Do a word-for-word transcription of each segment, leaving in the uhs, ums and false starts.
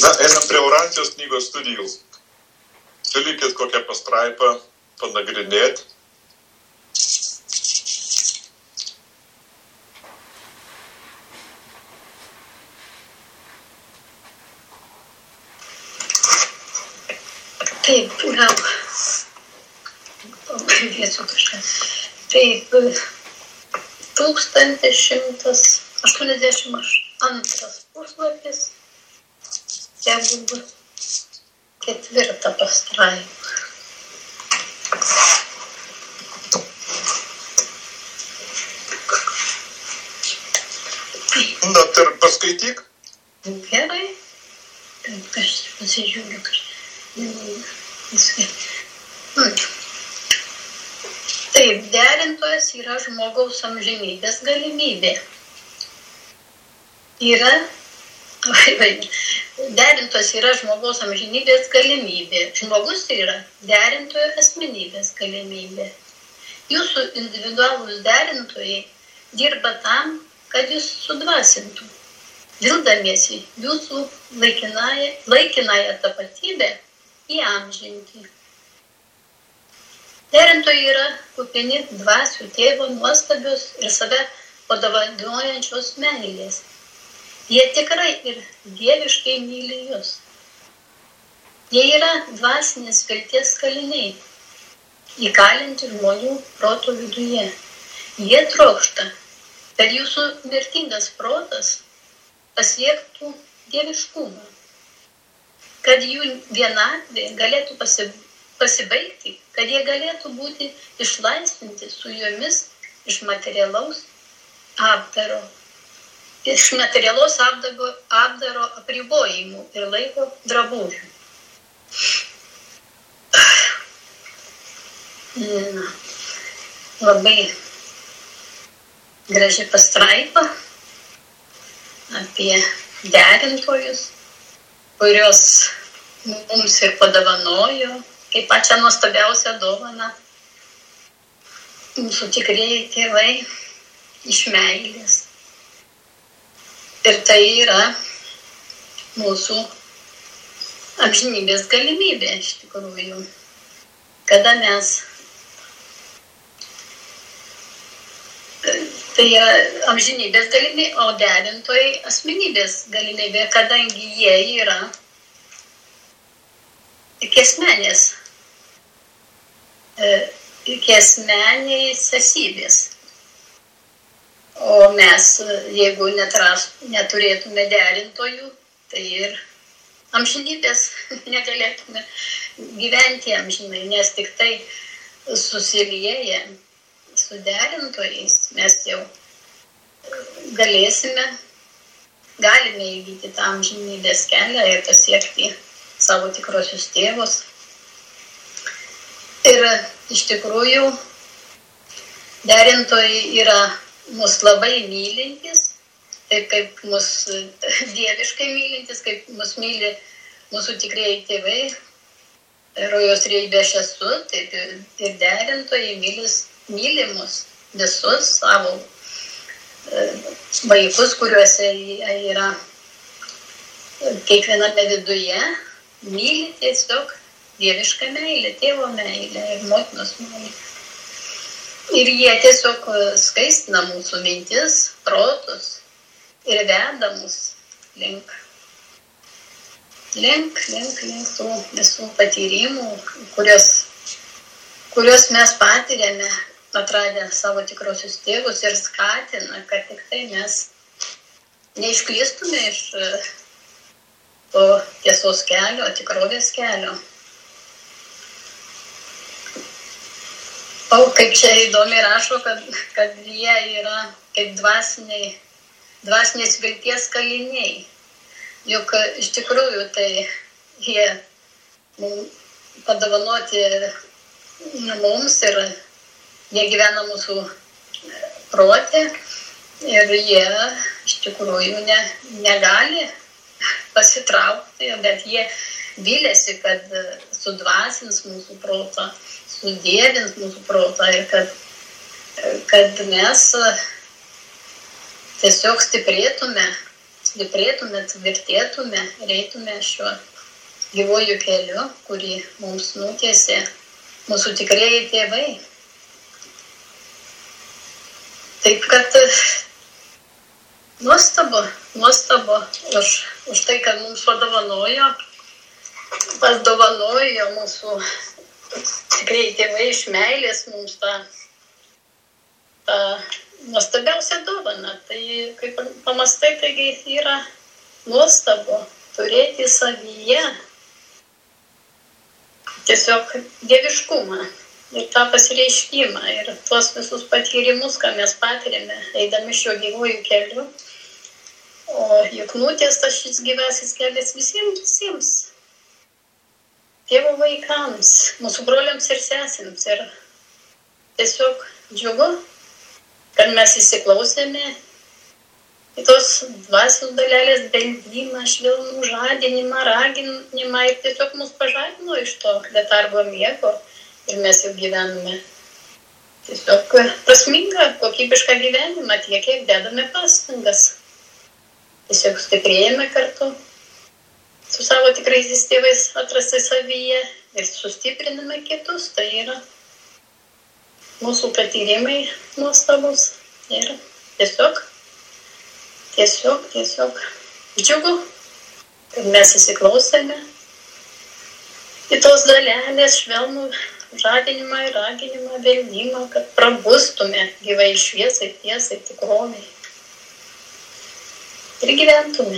Na, einam prie Orancijos knygos studijų. Siūlykit kokią pastraipą panagrinėti. Taip, gal pakalbėsiu kažką. Taip, tūkstantis šimtas aštuoniasdešimt antras puslapis, jeigu ketvirta pastraipa. Na, tai paskaityk. Gerai. Taip, aš pasižiūriu kažką. Taip, derintojas yra žmogaus amžinybės galimybė. Yra, derintojas yra žmogaus amžinybės galimybė. Žmogus yra derintojo asmenybės galimybė. Jūsų individualūs derintojai dirba tam, kad jūs sudvasintų, vildamiesi jūsų laikinąją, laikinąją tapatybę įamžinti. Derintojai yra kupini dvasių tėvo nuostabios ir save padovanojančios meilės. Jie tikrai ir dieviškai myli jūs. Jie yra dvasinės vilties kaliniai, įkalinti žmonių proto viduje. Jie trokšta, kad jūsų mirtingas protas pasiektų dieviškumą, kad jų vienatvė galėtų pasibaigti, kad jie galėtų būti išlaisvinti su jomis iš materialaus apdaro, iš materialaus apdaro, apdaro apribojimų ir laiko drabužių. Na, labai graži pastraipa apie derintojus, kurios mums ir padovanojo, kaip pačią nuostabiausią dovaną, mūsų tikrieji tėvai iš meilės. Ir tai yra mūsų amžinybės galimybė, iš tikrųjų. Kada mes, tai yra amžinybės galimybė, o derintojai asmenybės galimybė, kadangi jie yra kiesmenės, kiesmenės esybės. O mes, jeigu netras, neturėtume derintojų, tai ir amžinybės negalėtume gyventi amžinai, nes tik tai susilieję su derintojais mes jau galėsime, galime įvykti tą amžinybės kelią ir pasiekti savo tikrosius tėvus. Ir iš tikrųjų derintojai yra mus labai mylintis, taip kaip mus dieviškai mylintis, kaip mus myli mūsų tikrieji tėvai, rojos realybė aš esu, taip ir derintojai mylis, myli mus visus savo vaikus, kuriuose yra kiekviename viduje, myli tiesiog dievišką meilę, tėvo meilę ir motinos meilę. Ir jie tiesiog skaistina mūsų mintis, protus ir veda mus link, link, link, link tų visų patyrimų, kurios, kurios mes patiriame, atradę savo tikrosius tėvus ir skatina, kad tik tai mes neišklystume iš to tiesos kelio, tikrovės kelio. O kaip čia įdomiai rašo, kad, kad jie yra kaip dvasiniai, dvasinės vilties kaliniai. Juk iš tikrųjų tai jie padovanoti mums ir jie gyvena mūsų protė ir jie iš tikrųjų ne, negali pasitraukti, bet jie vylėsi, kad sudvasins mūsų protą, sudėvins mūsų protą ir kad, kad mes tiesiog stiprėtume stiprėtume, tvirtėtume ir eitume šiuo gyvuoju keliu, kurį mums nutiesė mūsų tikrieji tėvai. Taip kad nuostabu, nuostabu už, už tai, kad mums padovanojo, padovanojo mūsų tikrieji tėvai iš meilės mums tą, tą nuostabiausią dovaną. Tai kaip pamastai, taigi yra nuostabu turėti savyje tiesiog dieviškumą ir tą pasireiškimą ir tuos visus patyrimus, ką mes patiriame, eidami šiuo gyvuoju keliu. O juk nutiestas šis gyvasis kelias visiems, visiems Dievo vaikams, mūsų broliams ir sesėms. Ir tiesiog džiugu, kad mes įsiklausėme į tos dvasios dalelės beldimą, švelnų žadinimą, raginimą ir tiesiog mus pažadino iš to letargo miego ir mes jau gyvename tiesiog prasmingą, kokybišką gyvenimą, tiek, kiek dedame pastangas. Tiesiog stiprėjame kartu su savo tikraisiais tėvais atrastai savyje ir sustipriname kitus. Tai yra mūsų patyrimai nuostabus ir tiesiog Tiesiog, tiesiog džiugu, kad mes įsiklausėme į tos dalelės švelnų žadinimą ir raginimą, beldimą, kad prabustume gyvai šviesai, tiesai, tikroviai. Ir gyventume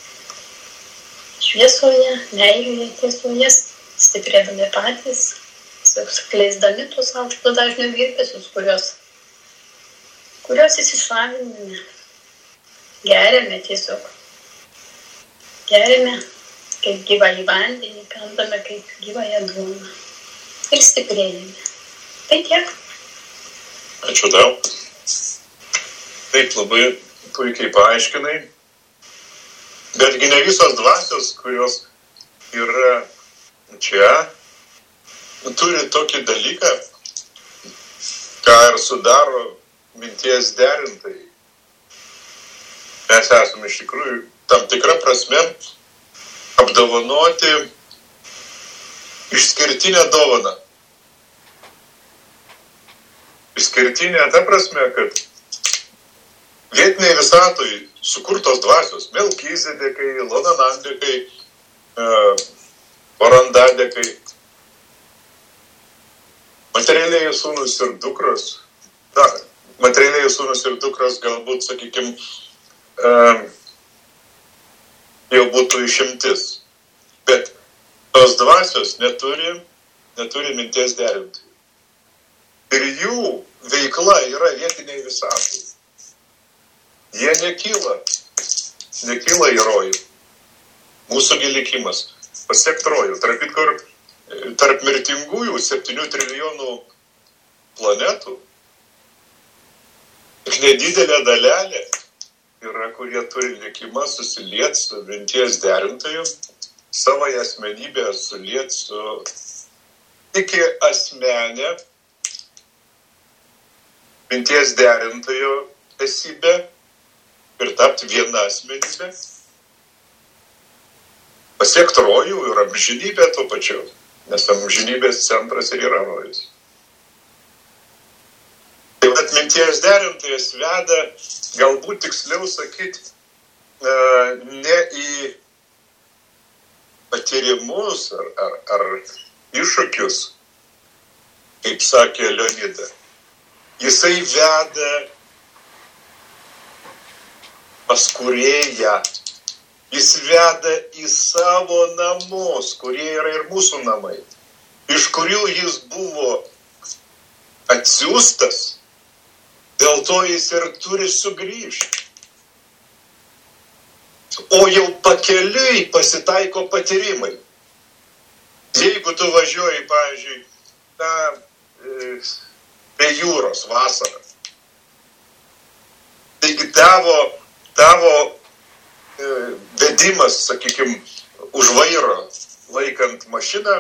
šviesoje, meilėje, tiesoje, stiprėdami patys, skleisdami tuos aukšto dažnio virpesius, kurios, kurios įsisaviname. Geriame tiesiog. Geriame kaip gyvąjį vandenį, kandame kaip gyvąją duoną. Ir stiprėjame. Tai tiek. Ačiū tau. Taip, labai puikiai paaiškinai. Betgi ne visos dvasios, kurios yra čia, turi tokį dalyką, ką ir sudaro minties derintai. Mes esame iš tikrųjų tam tikrą prasme apdovanoti išskirtinę dovaną. Išskirtinė ta prasme, kad vietiniai visatoj sukurtos dvasios, Melkizedekai, Lonanandekai, Orandadekai, materialiai sūnus ir dukros, na, materialiai sūnus ir dukros galbūt, sakykime, Uh, jau būtų išimtis. Bet tos dvasios neturi, neturi minties derinti. Ir jų veikla yra vietiniai visatai. Jie nekyla, nekyla į rojų. Mūsų likimas pasiekt rojų. Tarp kitko, tarp mirtingųjų septynių trilijonų planetų tik nedidelė dalelė yra, kurie turi likimą susiliet su minties derintoju, savo asmenybę suliet su iki asmenė minties derintojo esybė ir tapti viena asmenybė, pasiekt rojų ir amžinybę tuo pačiu, nes amžinybės centras ir yra rojus. Tai vat minties derintojas veda, galbūt tiksliau sakyti, ne į patyrimus ar, ar, ar iššūkius, kaip sakė Leonida. Jisai veda pas kūrėją. Jis veda į savo namus, kurie yra ir mūsų namai, iš kurių jis buvo atsiųstas. Dėl to jis ir turi sugrįžti. O jau pakeliui pasitaiko patyrimai. Jeigu tu važiuoji, pavyzdžiui, na, prie jūros vasarą, taigi tavo, tavo e, vedimas, sakykime, už vairo laikant mašiną,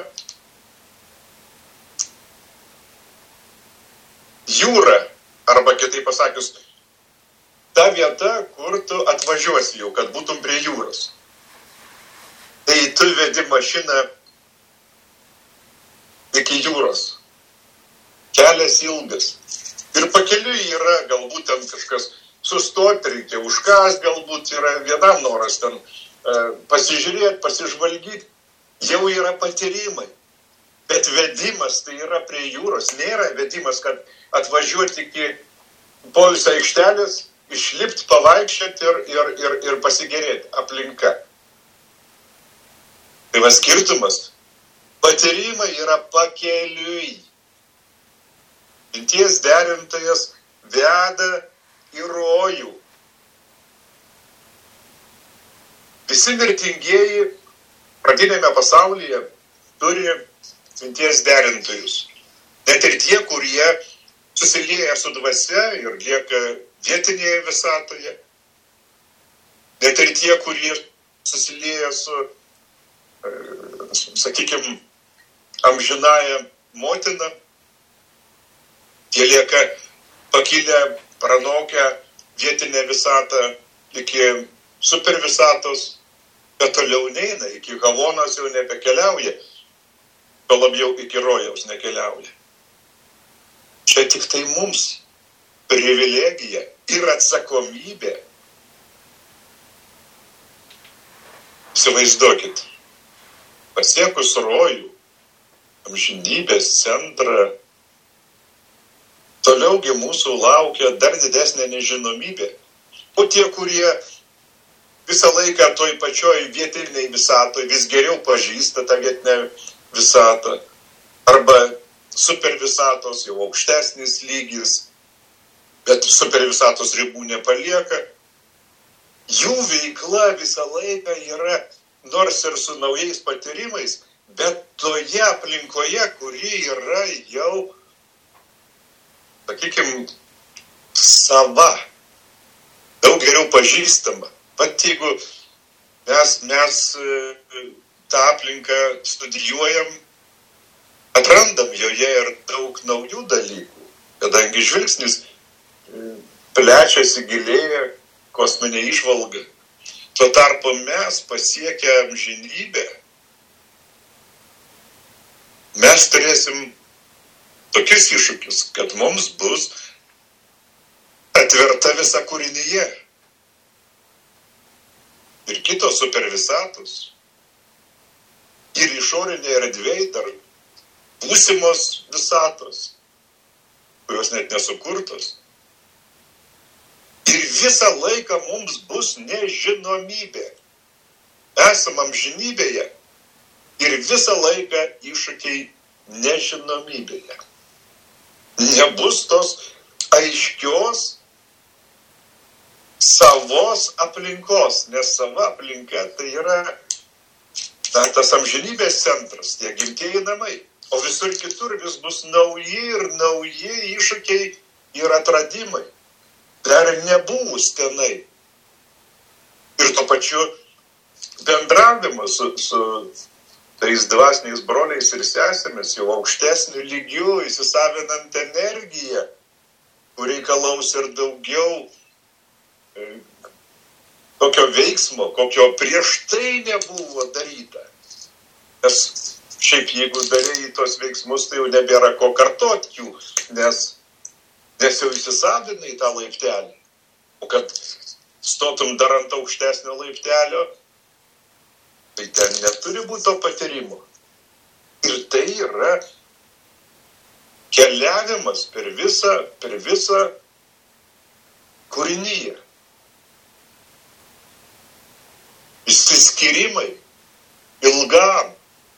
jūra, arba kitaip pasakius, ta vieta, kur tu atvažiuosi jau, kad būtum prie jūros. Tai tu vedi mašiną iki jūros. Kelias ilgas. Ir pakeliui yra galbūt ten kažkas sustoti, reikia užkast, galbūt yra vienam noras ten e, pasižiūrėti, pasižvalgyti. Jau yra patyrimai. Bet vedimas tai yra prie jūros. Nėra vedimas, kad atvažiuoti iki poilsio aikštelės, išlipti, pavaikščioti ir, ir, ir, ir pasigerėti aplinka. Tai va skirtumas. Patyrimai yra pakeliui. Minties derintojas veda į rojų. Visi mirtingieji pradinėme pasaulyje turi minties derintojus. Net ir tie, kurie susilieja su dvasia ir lieka vietinėje visatoje. Net ir tie, kurie susilieja su, sakykime, amžinąja motina. Jie lieka pakilę, pranokę vietinę visatą iki supervisatos, bet toliau neina, iki Havonos jau nebekeliauja, to labiau iki rojaus nekeliauja. Čia tik tai mums privilegija ir atsakomybė. Įsivaizduokit, pasiekus rojų, amžinybės centrą, toliaugi mūsų laukia dar didesnė nežinomybė. O tie, kurie visą laiką toj pačioj vietiniai visatoj vis geriau pažįsta tą vietinę visatą, arba supervisatos jau aukštesnis lygis, bet supervisatos ribų nepalieka, jų veikla visą laiką yra, nors ir su naujais patyrimais, bet toje aplinkoje, kuri yra jau, sakykime, sava, daug geriau pažįstama. Pat jeigu mes, mes tą aplinką studijuojam, atrandam joje ir daug naujų dalykų, kadangi žvilgsnis plečiasi, gilėja, kosminė įžvalga. Tuo tarpu mes pasiekę amžinybę, mes turėsim tokius iššūkius, kad mums bus atverta visa kūrinyje. Ir kitos supervisatos. Ir išorinė erdvėj dar būsimos visatos, kurios net nesukurtos. Ir visą laiką mums bus nežinomybė. Esam amžinybėje ir visą laiką iššūkiai nežinomybėje. Nebus tos aiškios savos aplinkos, nes sava aplinka tai yra na, tas amžinybės centras, tie gimtieji namai. O visur kitur vis bus nauji ir nauji iššūkiai ir atradimai. Dar nebuvus tenai. Ir tuo pačiu bendravimas su, su tais dvasiniais broliais ir sesėmis jau aukštesnių lygių, įsisavinant energiją, kur reikalaus ir daugiau e, tokio veiksmo, kokio prieš tai nebuvo daryta. Nes šiaip jeigu darėjai tos veiksmus, tai jau nebėra ko kartot jų, nes, nes jau įsisavinai tą laiptelį. O kad stotum dar ant aukštesnio laiptelio, tai ten neturi būti to patyrimo. Ir tai yra keliavimas per visą, per visą kūrinyje. Išsiskyrimai ilgam.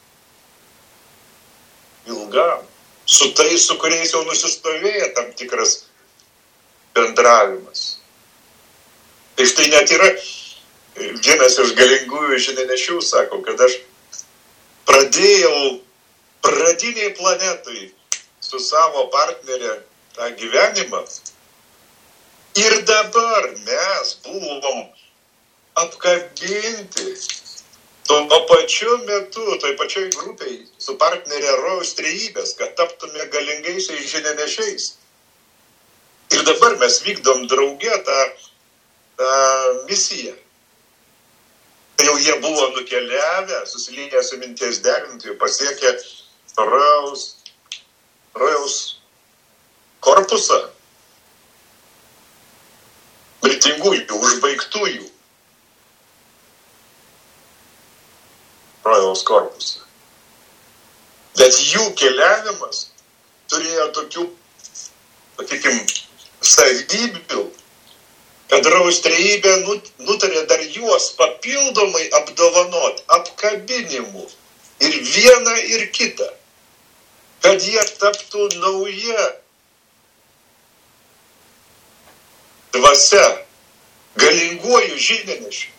Ilgam. Su tais, su kuriais jau nusistovėja tam tikras bendravimas. Tai štai net yra vienas iš galingųjų žinianešių sako, kad aš pradėjau pradiniai planetui su savo partnerė tą gyvenimą ir dabar mes buvom apkabinti tuo pačiu metu, toj pačioj grupiai su partnerė rojaus trejybės, kad taptume galingaisiais žinianešiais. Ir dabar mes vykdom drauge tą uh, misiją. Tai jau jie buvo nukeliavę, susilieję su minties derintojų, pasiekė rojaus, rojaus korpusą, mirtingųjų, užbaigtųjų rojaus korpusą. Bet jų keliavimas turėjo tokių, sakykim, savybių, kad rojaus trejybė nutarė dar juos papildomai apdovanot, apkabinimu ir vieną ir kitą, kad jie taptų nauja dvasia, galinguoju žinianešiu.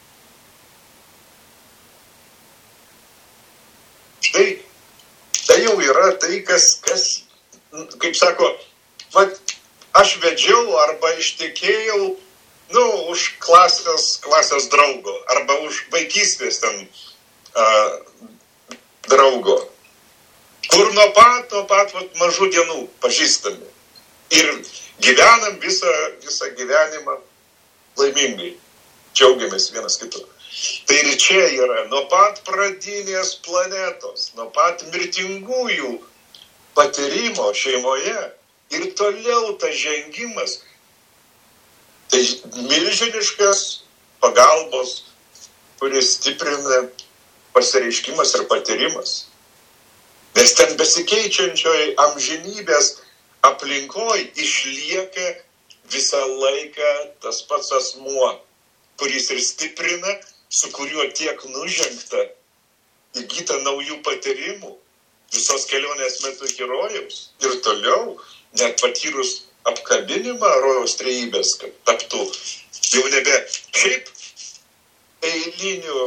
Štai, tai jau yra tai, kas, kas kaip sako, va, aš vedžiau arba ištekėjau, nu, už klasės, klasės draugo, arba už vaikystės ten uh, draugo, kur nuo pat, nuo pat vat, mažų dienų pažįstami. Ir gyvenam visą, visą gyvenimą laimingai, džiaugiamės vienas kitu. Tai ir čia yra nuo pat pradinės planetos, nuo pat mirtingųjų patyrimo šeimoje ir toliau tas žengimas. Tai milžiniškas pagalbos, kuris stiprina pasireiškimas ir patyrimas. Nes ten besikeičiančioj amžinybės aplinkoj išlieka visą laiką tas pats asmuo, kuris ir stiprina, su kuriuo tiek nužengta, įgyta naujų patyrimų, visos kelionės metu iki rojaus. Ir toliau, net patyrus apkabinimą rojaus trejybės, kad taptų jau nebe šiaip eiliniu,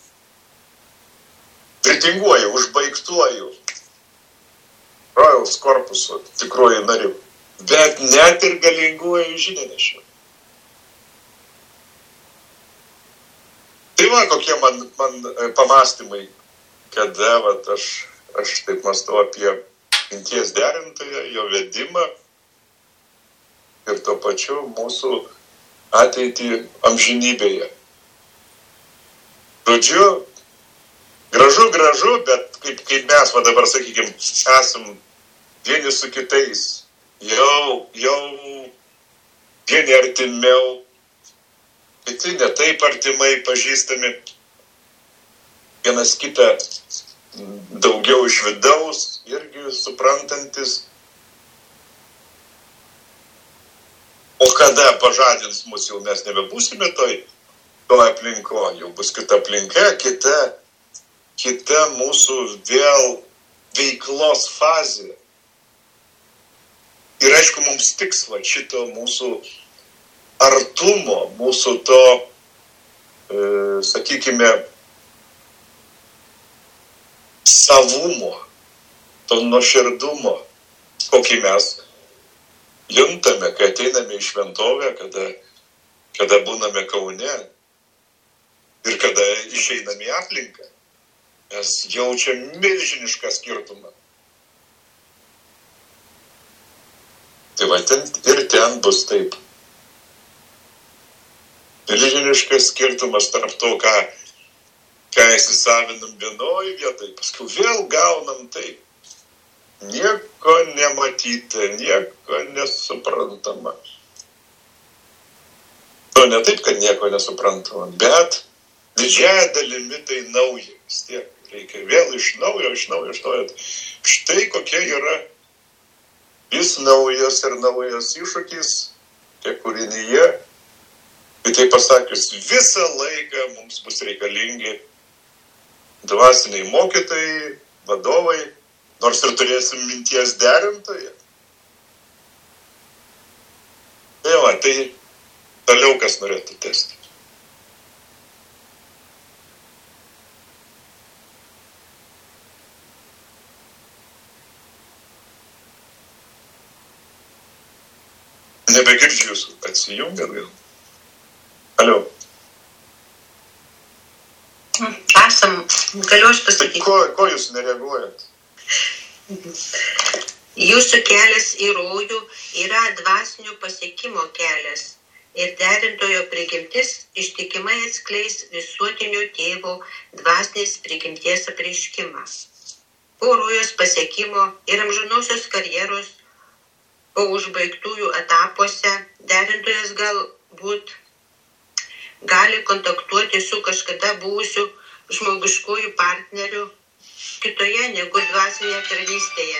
mirtinguoju, užbaigtuoju rojaus korpuso tikruoju nariu, bet net ir galinguoju žinianešiu. Tai va, kokie man, man pamastymai, kada vat, aš, aš taip mąstau apie minties derintoją, jo vedimą ir tuo pačiu mūsų ateitį amžinybėje. Žodžiu, gražu, gražu, bet kaip, kaip mes va dabar, sakykim, esam vieni su kitais, jau, jau vieni artimiau, kiti ne taip artimai pažįstami, vienas kitą daugiau iš vidaus, irgi suprantantis. O kada pažadins mus, jau mes nebebūsime toj, toj aplinko, jau bus kita aplinka, kita, kita mūsų vėl veiklos fazė. Ir aišku, mums tiks va šito mūsų artumo, mūsų to, e, sakykime, savumo, to nuoširdumo, kokį mes juntame, kai ateiname į šventovę, kada, kada būname Kaune ir kada išeiname į aplinką. Mes jaučiam milžinišką skirtumą. Tai va, ten, ir ten bus taip. Milžiniškas skirtumas tarp to, ką, ką įsisavinam vienoj vietoj, paskui vėl gaunam taip. Nieko nematyta, nieko nesuprantama. To ne taip, kad nieko nesuprantama, bet didžiąją dalimi tai nauja. Vis tiek reikia vėl iš naujo, iš naujo, iš naujo. Štai kokia yra vis naujas ir naujas iššūkis, tiek kūrinyje. Tai tai pasakius, visą laiką mums bus reikalingi dvasiniai mokytojai, vadovai, nors ir turėsim minties derintoją. Tai va, tai toliau kas norėtų tęsti. Nebegirdžiu jūsų, atsijungiat gal. Alio. Esam, galiu aš pasakyti. Tai ko, ko jūs nereaguojat? Jūsų kelias į rojų yra dvasinio pasiekimo kelias. ir derintojo prigimtis ištikimai atskleis visuotinio tėvo dvasinės prigimties apreiškimą. Po rojos pasiekimo ir amžinosios karjeros, po užbaigtųjų etapuose derintojas galbūt gali kontaktuoti su kažkada buvusiu žmogiškųjų partneriu kitoje negu dvasinėje tarnystėje.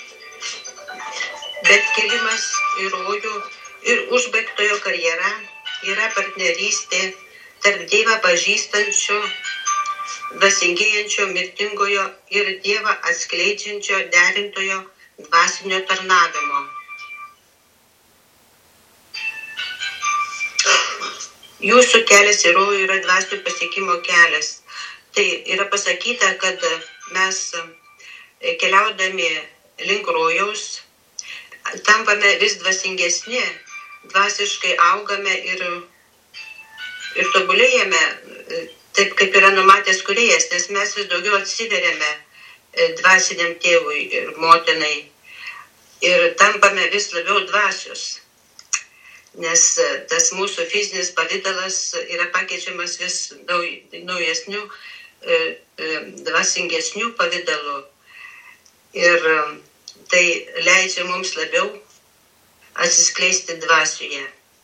Bet kilimas į rojų ir užbaigtojo karjera yra partnerystė tarp Dievą pažįstančio, dvasingėjančio, mirtingojo ir Dievą atskleidžiančio derintojo dvasinio tarnavimo. Jūsų kelias į rojų yra dvasinio pasiekimo kelias. Tai yra pasakyta, kad mes keliaudami link rojaus tampame vis dvasingesni, dvasiškai augame ir, ir tobulėjame, taip kaip yra numatęs kūrėjas, nes mes vis daugiau atsiveriame dvasiniam tėvui ir motinai ir tampame vis labiau dvasios, nes tas mūsų fizinis pavidalas yra pakeičiamas vis naujesnių, dvasingesnių pavidalų ir tai leidžia mums labiau atsiskleisti dvasioje.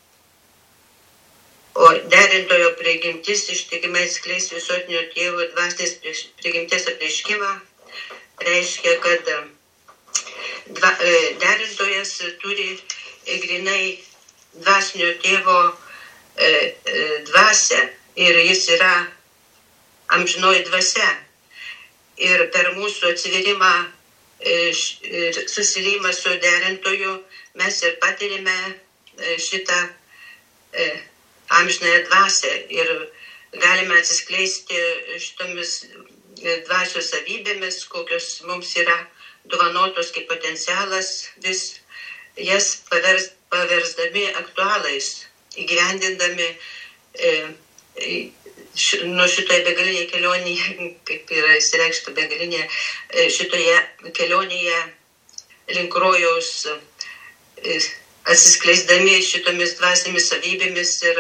O derintojo prigimtis ištikimai atskleis visuotinio tėvo dvasinės prigimties apreiškimą, reiškia, kad dva, derintojas turi grinai dvasinio tėvo dvasią ir jis yra amžinoji dvasia. Ir per mūsų atsiverimą ir susiliejimą su derintoju mes ir patirime šitą amžinąją dvasią ir galime atsiskleisti šitomis dvasios savybėmis, kokios mums yra dovanotos kaip potencialas, vis jas pavers, paversdami aktualais, įgyvendindami e, š, nu šitoje begalinėje kelionėje, kaip yra įsireikšta begalinė, šitoje kelionėje link rojaus, atsiskleisdami šitomis dvasinėmis savybėmis ir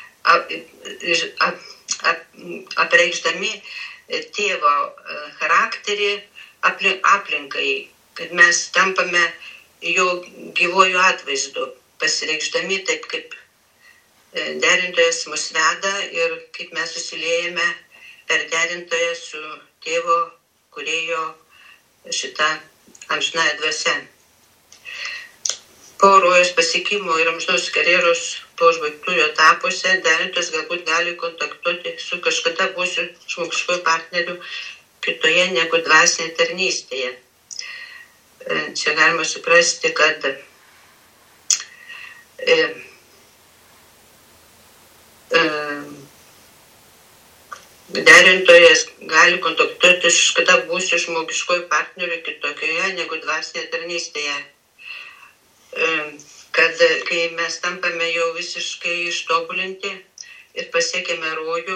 apreikšdami tėvo charakterį aplinkai, kad mes tampame jo gyvojų atvaizdu, pasireikšdami taip, kaip derintojas mus veda ir kaip mes susiliejame per derintoją su tėvo kūrėjo šitą amžinąją dvasią. Po rojos pasiekimo ir amžinos karjeros po užbaigtųjų etapuose derintojas galbūt gali kontaktuoti su kažkada buvusiu žmogiškuoju partneriu kitoje negu dvasinėje tarnystėje. Čia galima suprasti, kad e, e, derintojas gali kontaktuoti su kažkada buvusiu žmogiškuoju partneriu kitokioje negu dvasinėje tarnystėje. Kad kai mes tampame jau visiškai ištobulinti ir pasiekėme rojų,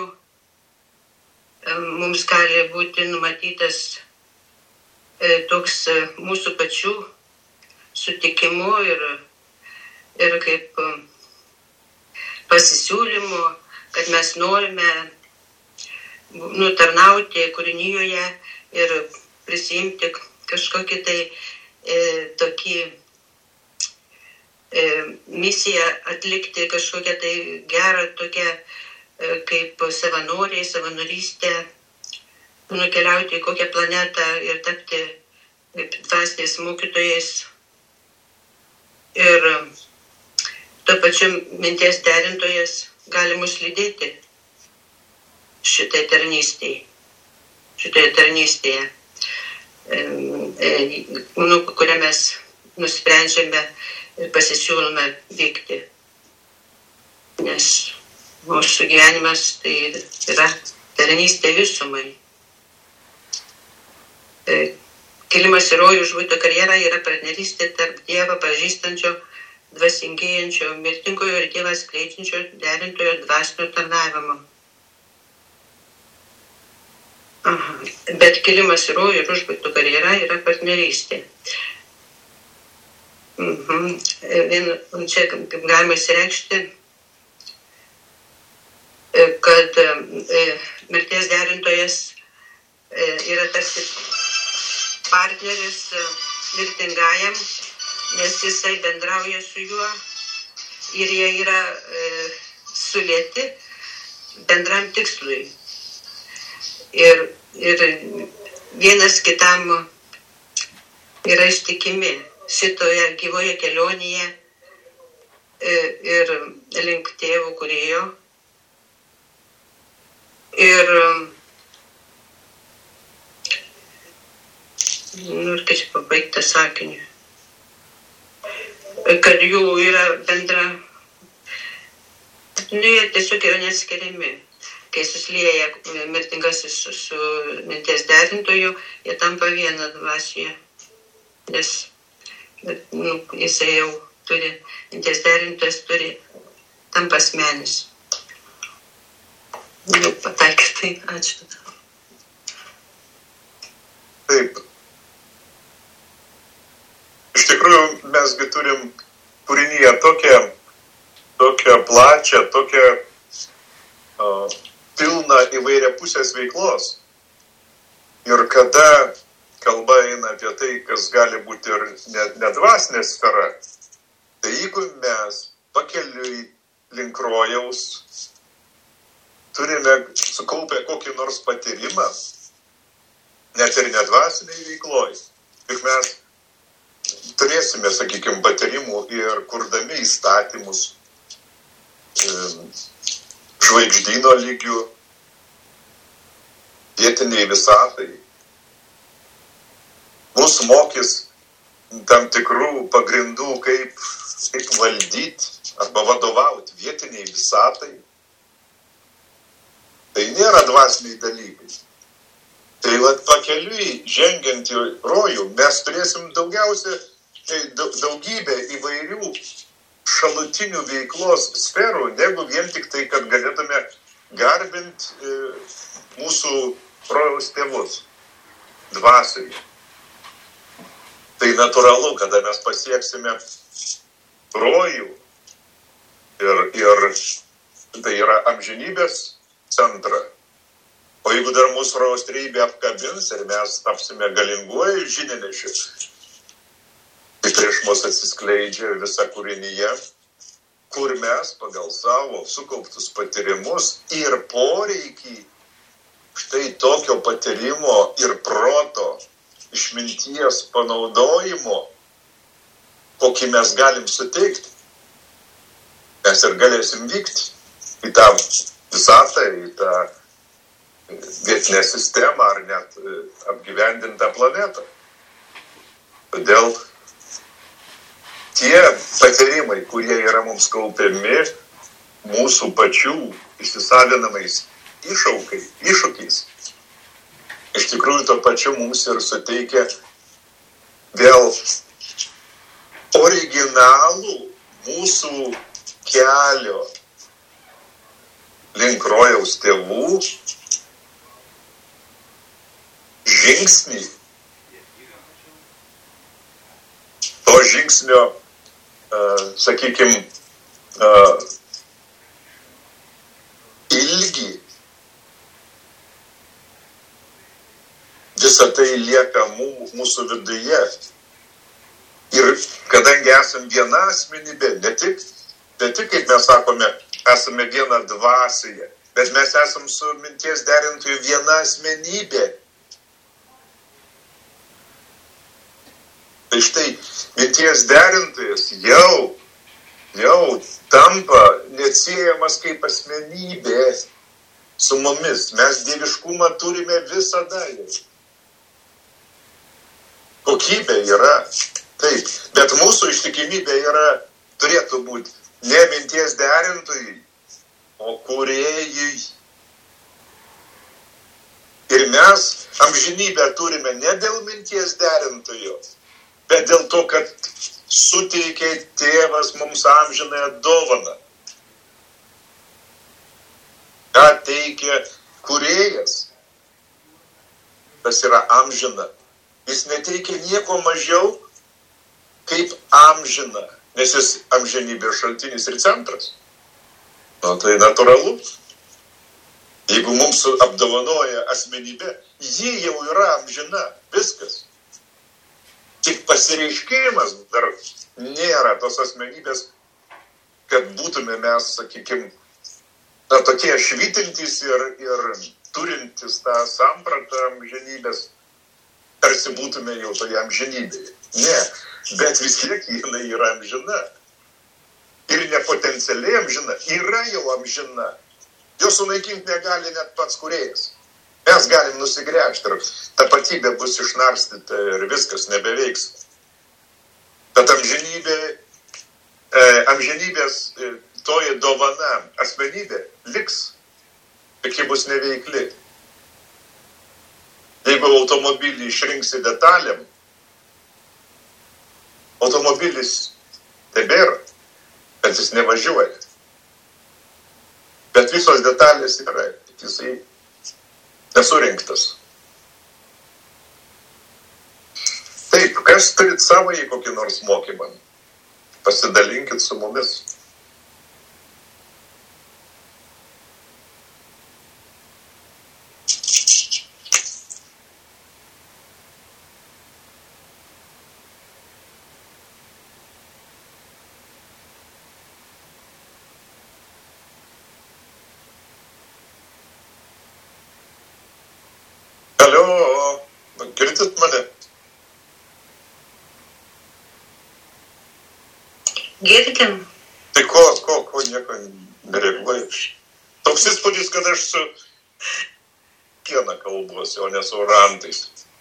mums gali būti numatytas toks mūsų pačių sutikimu ir, ir kaip pasisiūlymu, kad mes norime nutarnauti kūrinijoje ir prisiimti kažkokį tai e, tokį misiją atlikti, kažkokią tai gerą tokią kaip savanoriai, savanorystę, nukeliauti į kokią planetą ir tapti kaip dvasiniais mokytojais. Ir tuo pačiu minties derintojas gali mus lydėti šitai tarnystėje, šitoje tarnystėje, nu, kurią mes nusprendžiame ir pasisiūlome vykti. Nes mūsų gyvenimas tai yra tarnystė visumai. Kilimas į rojų užbaigtą karjerą yra partnerystė tarp Dievą pažįstančio, dvasingėjančio, mirtingojo ir Dievą skleidžiančio derintojo dvasinio tarnavimo. Aha. Bet kilimas į rojų ir užbaigtą karjerą yra partnerystė. Mhm. Vien, čia galima įsireikšti kad mirties derintojas yra tarsi partneris mirtingajam, nes jisai bendrauja su juo ir jie yra sulėti bendram tikslui. Ir, ir vienas kitam yra ištikimi šitoje gyvoje kelionėje ir link tėvo kūrėjo. Ir, nu, ir kaip pabaigti sakiniu, kad jų yra bendra, nu, jie tiesiog yra neatskiriami. Kai susilieja mirtingasis su, su minties derintoju, jie tampa vieną dvasioje, nes nu, jisai jau turi, minties derintojas turi, tampa asmenis. Nu, pataikė, tai ačiū. Taip. Iš tikrųjų, mesgi turim kūrinyje tokią, tokią plačią, tokią uh, pilną įvairia pusės veiklos. Ir kada kalba eina apie tai, kas gali būti ir nedvasinė sfera, tai jeigu mes pakeliui link rojaus turime sukaupę kokį nors patyrimą, net ir nedvasiniai veikloj, juk mes turėsime, sakykime, patyrimų ir kurdami įstatymus žvaigždyno lygių, vietiniai visatai. Mūsų mokys tam tikrų pagrindų, kaip, kaip valdyti arba vadovauti vietiniai visatai. Tai nėra dvasiniai dalykai. Tai vat pakeliui žengiant į rojų mes turėsim daugiausia, daugybę įvairių šalutinių veiklos sferų, negu vien tik tai, kad galėtume garbinti e, mūsų rojaus tėvus dvasiai. Tai natūralu, kada mes pasieksime rojų ir, ir tai yra amžinybės centrą. O jeigu dar mūsų rojaus trejybė apkabins ir mes tapsime galinguoju žininešiu, tai prieš mus atsiskleidžia visa kūrinyje, kur mes pagal savo sukauptus patyrimus ir poreikį štai tokio patyrimo ir proto išminties panaudojimo, kokį mes galim suteikti, mes ir galėsim vykti į tą visatą, į tą vietinę sistemą ar net apgyvendintą planetą. Todėl tie patyrimai, kurie yra mums kaupiami mūsų pačių įsisavinamais iššaukai, iššūkiais, iš tikrųjų to pačiu mums ir suteikia vėl originalų mūsų kelio link rojaus tėvų žingsnį. To žingsnio Uh, sakykime, uh, ilgį, visą tai lieka mūsų viduje. Ir kadangi esame viena asmenybė, ne tik, ne tik, kaip mes sakome, esame viena dvasioje, bet mes esame su minties derintoju viena asmenybė. Tai štai minties derintojas jau, jau tampa neatsiejamas kaip asmenybė su mumis. Mes dieviškumą turime visada. Kokybė yra, taip, bet mūsų ištikimybė yra, turėtų būti ne minties derintojui, o kūrėjui. Ir mes amžinybę turime ne dėl minties derintojo, bet dėl to, kad suteikė tėvas mums amžinąją dovaną. Ką teikia kūrėjas, tas yra amžina. Jis neteikia nieko mažiau kaip amžina, nes jis amžinybės šaltinis ir centras. Nu, tai natūralu. Jeigu mums apdovanoja asmenybė, ji jau yra amžina, viskas. Tik pasireiškimas dar nėra tos asmenybės, kad būtume mes, sakykime, na, tokie švytintys ir, ir turintys tą sampratą amžinybės, tarsi būtume jau toje amžinybėje. Ne, bet vis tiek jinai yra amžina. Ir nepotencialiai amžina, yra jau amžina. Jo sunaikinti negali net pats kūrėjas. Mes galim nusigręžti ir tapatybė bus išnarstyta ir viskas nebeveiks. Tad amžinybė, e, amžinybės e, toji dovana, asmenybė liks, tik ji bus neveikli. Jeigu automobilį išrinksi detalėm, automobilis tebėra, bet jis nevažiuoja. Bet visos detalės yra, jisai nesurinktas. Taip, kas turit savo į kokį nors mokymą? Pasidalinkit su mumis. Alio, girdit mane? Girdim. Tai ko, ko, ko nieko nereaguoju. Toks įspūdis, kad aš su kiena kalbuosi, o ne su orantais.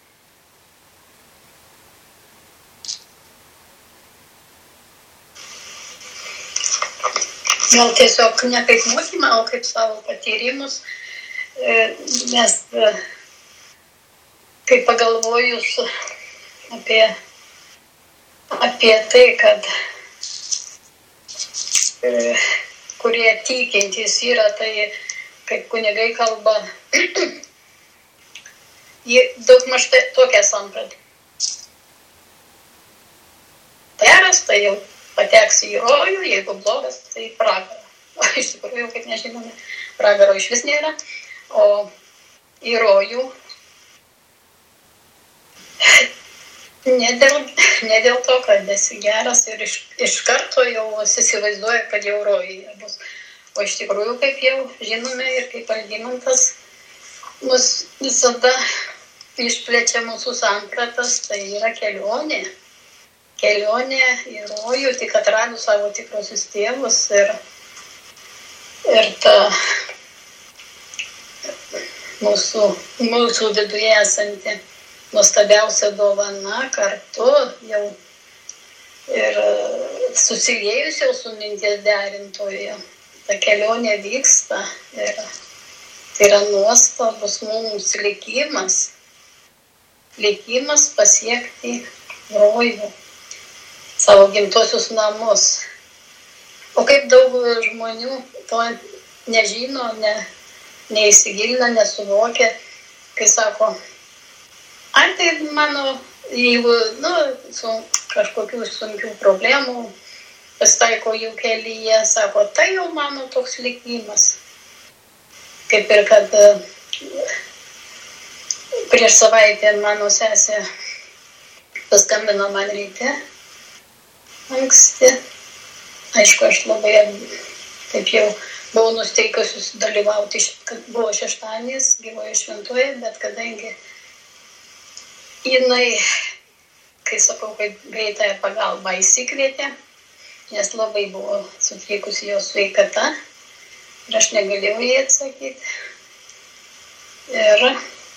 Gal tiesiog ne kaip mokymą, o kaip savo patyrimus, nes kai pagalvojus apie, apie tai, kad e, kurie tikintys yra, tai kaip kunigai kalba, jie daug maž tokia sampratą. Geras, tai jau pateks į rojų, jeigu blogas, tai pragarą. O iš tikrųjų, kaip nežinome, pragaro iš vis nėra, o į rojų Ne dėl, ne dėl to, kad esi geras ir iš, iš karto jau įsivaizduoja, kad jau rojuje bus. O iš tikrųjų, kaip jau žinome ir kaip Algimantas mus visada išplečia mūsų sampratas, tai yra kelionė. Kelionė į rojų, tik atradus savo tikrosius tėvus ir, ir ta mūsų, mūsų viduje esanti nuostabiausia dovana kartu jau ir susiliejus jau su minties derintoje. Ta kelionė vyksta ir tai yra nuostabus mums likimas. Likimas pasiekti rojų, savo gimtosius namus. O kaip daug žmonių to nežino, ne, neįsigilina, nesuvokia, kai sako, ar tai mano, jeigu, nu, su kažkokių sunkių problemų pasitaiko jų kelyje, sako, tai jau mano toks likimas. Kaip ir kad prieš savaitę mano sesė paskambino man ryte, anksti. Aišku, aš labai taip jau buvau nusteikusi dalyvauti, kad buvo šeštadienis, gyvoje šventoje, bet kadangi jinai, kai sakau, kaip greitąją pagalbą įsikvietė, nes labai buvo sutrikusi jos sveikata ir aš negalėjau jai atsakyti. Ir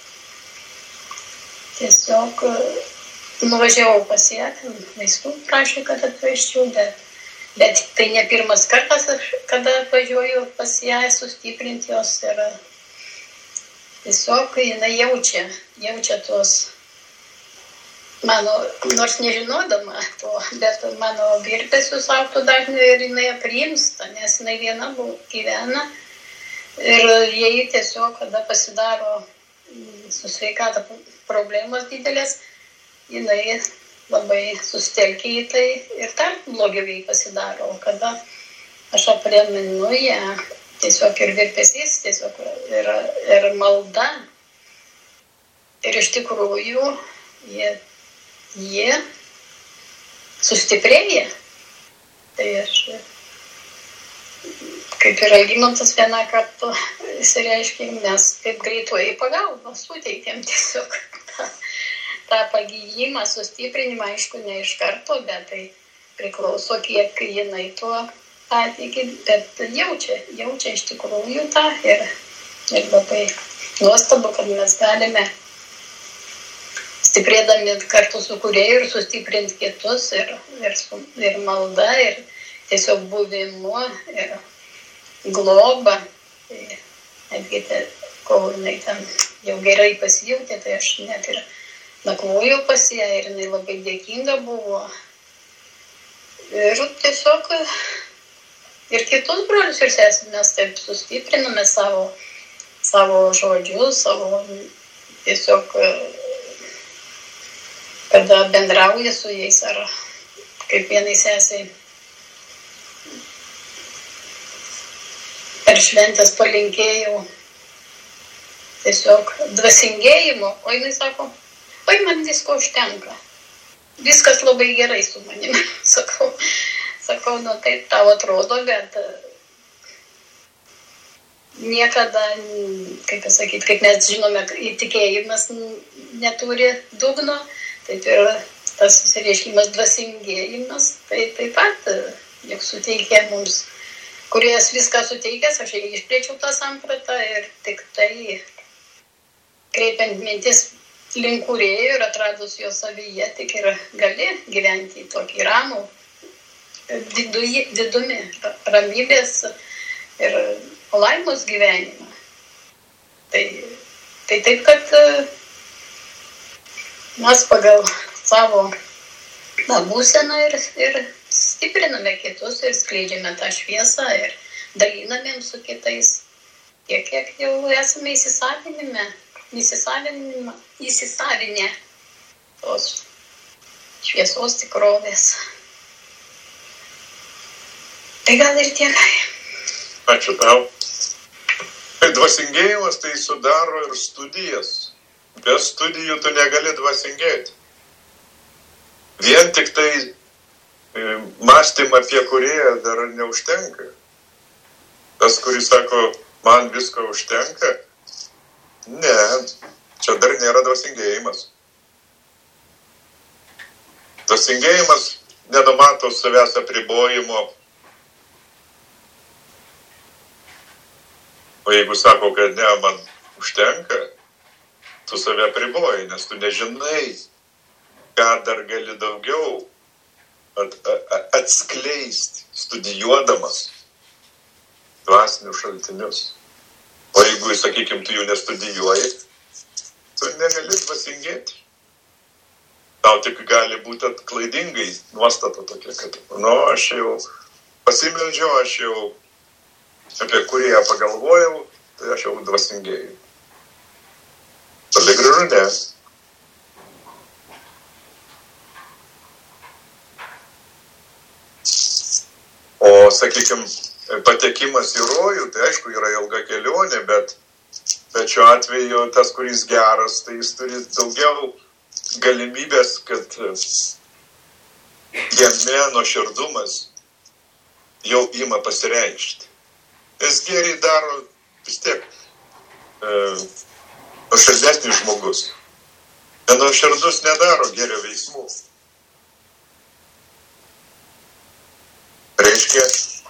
tiesiog nuvažiavau pas ją, vaistų prašė, kad atvežčiau, bet, bet tai ne pirmas kartas, kada atvažiuoju pas ją sustiprinti jos ir tiesiog jinai jaučia, jaučia tuos mano, nors nežinodama to, bet mano virpesius autodažnių ir jinai aprimsta, nes jinai viena gyvena ir jai tiesiog, kada pasidaro su sveikata problemos didelės, jinai labai sustelkia į tai ir dar blogiau jai pasidaro. O kada aš apraminu ją tiesiog ir virpesys, tiesiog ir, ir malda. Ir iš tikrųjų jie, jie sustiprėja. Tai aš, kaip ir Algimantas vieną kartą išsireiškė, mes kaip greitoji pagalba suteikėm tiesiog tą, tą pagyjimą, sustiprinimą, aišku, ne iš karto, bet tai priklauso, kiek jinai tuo atiki, bet jaučia, jaučia iš tikrųjų tą ir, ir labai nuostabu, kad mes galime stiprėdami kartu su kūrėju ir sustiprinti kitus ir, ir, ir malda, ir tiesiog buvimu, ir globa. Tai netgi, te, kol jinai ten jau gerai pasijautė, tai aš net ir nakvojau pas ją ir jinai labai dėkinga buvo. Ir tiesiog ir kitus brolius ir seses mes taip sustipriname savo, savo žodžius, savo tiesiog kada bendrauja su jais, ar kaip vienai sesei per šventės palinkėjau tiesiog dvasingėjimo, o jinai sako, oi, man visko užtenka, viskas labai gerai su manimi, sakau, sakau, nu taip tau atrodo, bet niekada, kaip pasakyti, kaip mes žinome, įtikėjimas neturi dugno, taip ir tas susireiškimas dvasingėjimas, tai taip pat, juk suteikė mums, kuriejas viską suteikęs, aš išplėčiau tą sampratą ir tik tai kreipiant mintis link kūrėjo ir atradus jo savyje, tik ir gali gyventi tokį ramų viduje, vidumi, ramybės ir laimos gyvenimą. Tai, tai taip, kad mes pagal savo na, būseną ir, ir stipriname kitus ir skleidžiame tą šviesą ir dalinamėm su kitais. Tiek, kiek jau esame įsisavinime, įsisavinime, įsisavinę tos šviesos tikrovės. Tai gal ir tiek. Ačiū tau. Dvasingėjimas tai sudaro ir studijas. Be studijų tu negali dvasingėti. Vien tik tai mąstymą apie kūrėją dar neužtenka. Tas, kuris sako, man visko užtenka, ne, čia dar nėra dvasingėjimas. Dvasingėjimas nenumato savęs apribojimo. O jeigu sako, kad ne, man užtenka, tu save apriboji, nes tu nežinai, ką dar gali daugiau at, at, atskleisti, studijuodamas dvasinius šaltinius. O jeigu, sakykim, tu jų nestudijuoji, tu negali dvasingėti. Tau tik gali būti klaidingai nuostata tokia, kad, nu, aš jau pasimeldžiau, aš jau apie kurį pagalvojau, tai aš jau dvasingėjau. Toli gražu ne. O, sakykim, patekimas į rojų, tai aišku, yra ilga kelionė, bet, bet šiuo atveju tas, kuris geras, tai jis turi daugiau galimybės, kad jame nuoširdumas jau ima pasireikšti. Nes gėrį daro vis tiek e, nuoširdesnis žmogus. Nenuoširdus nedaro gėrio veiksmų. Reiškia,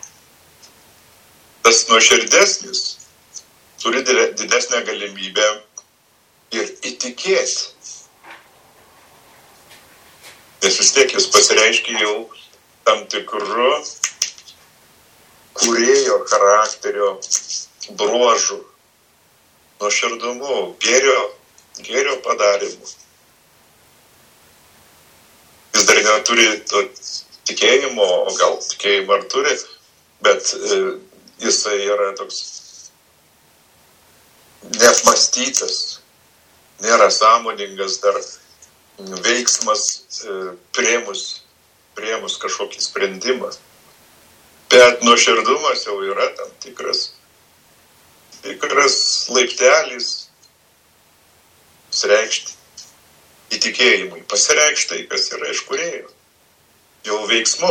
tas nuoširdesnis turi didesnę galimybę ir įtikėti. Nes vis tiek jis pasireiškia jau tam tikru kūrėjo charakterio bruožų, nuoširdumu, gėrio, gėrio padarimu. Jis dar neturi to tikėjimo, o gal tikėjimo ar turi, bet e, jisai yra toks neapmąstytas, nėra sąmoningas dar veiksmas e, priėmus, priėmus kažkokį sprendimą. Bet nuoširdumas jau yra tam tikras tikras laiptelis pasireikšti įtikėjimui, pasireikšti tai, kas yra iš kūrėjo, jau veiksmu.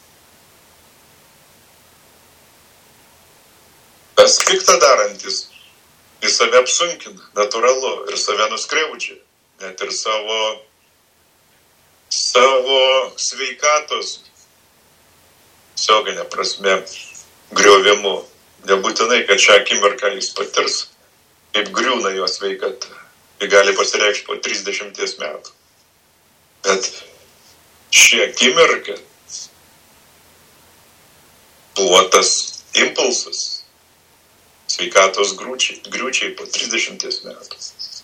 Tas piktą darantis, jis save apsunkina, natūralu, ir save nuskriaudžia, net ir savo, savo sveikatos, tiesioginė prasme, griovimu. Nebūtinai, kad šią akimirką jis patirs, kaip griūna jo sveikata. Tai gali pasireikšti po trisdešimties metų. Bet šį akimirką buvo tas impulsas sveikatos griūčiai, griūčiai po trisdešimties metų.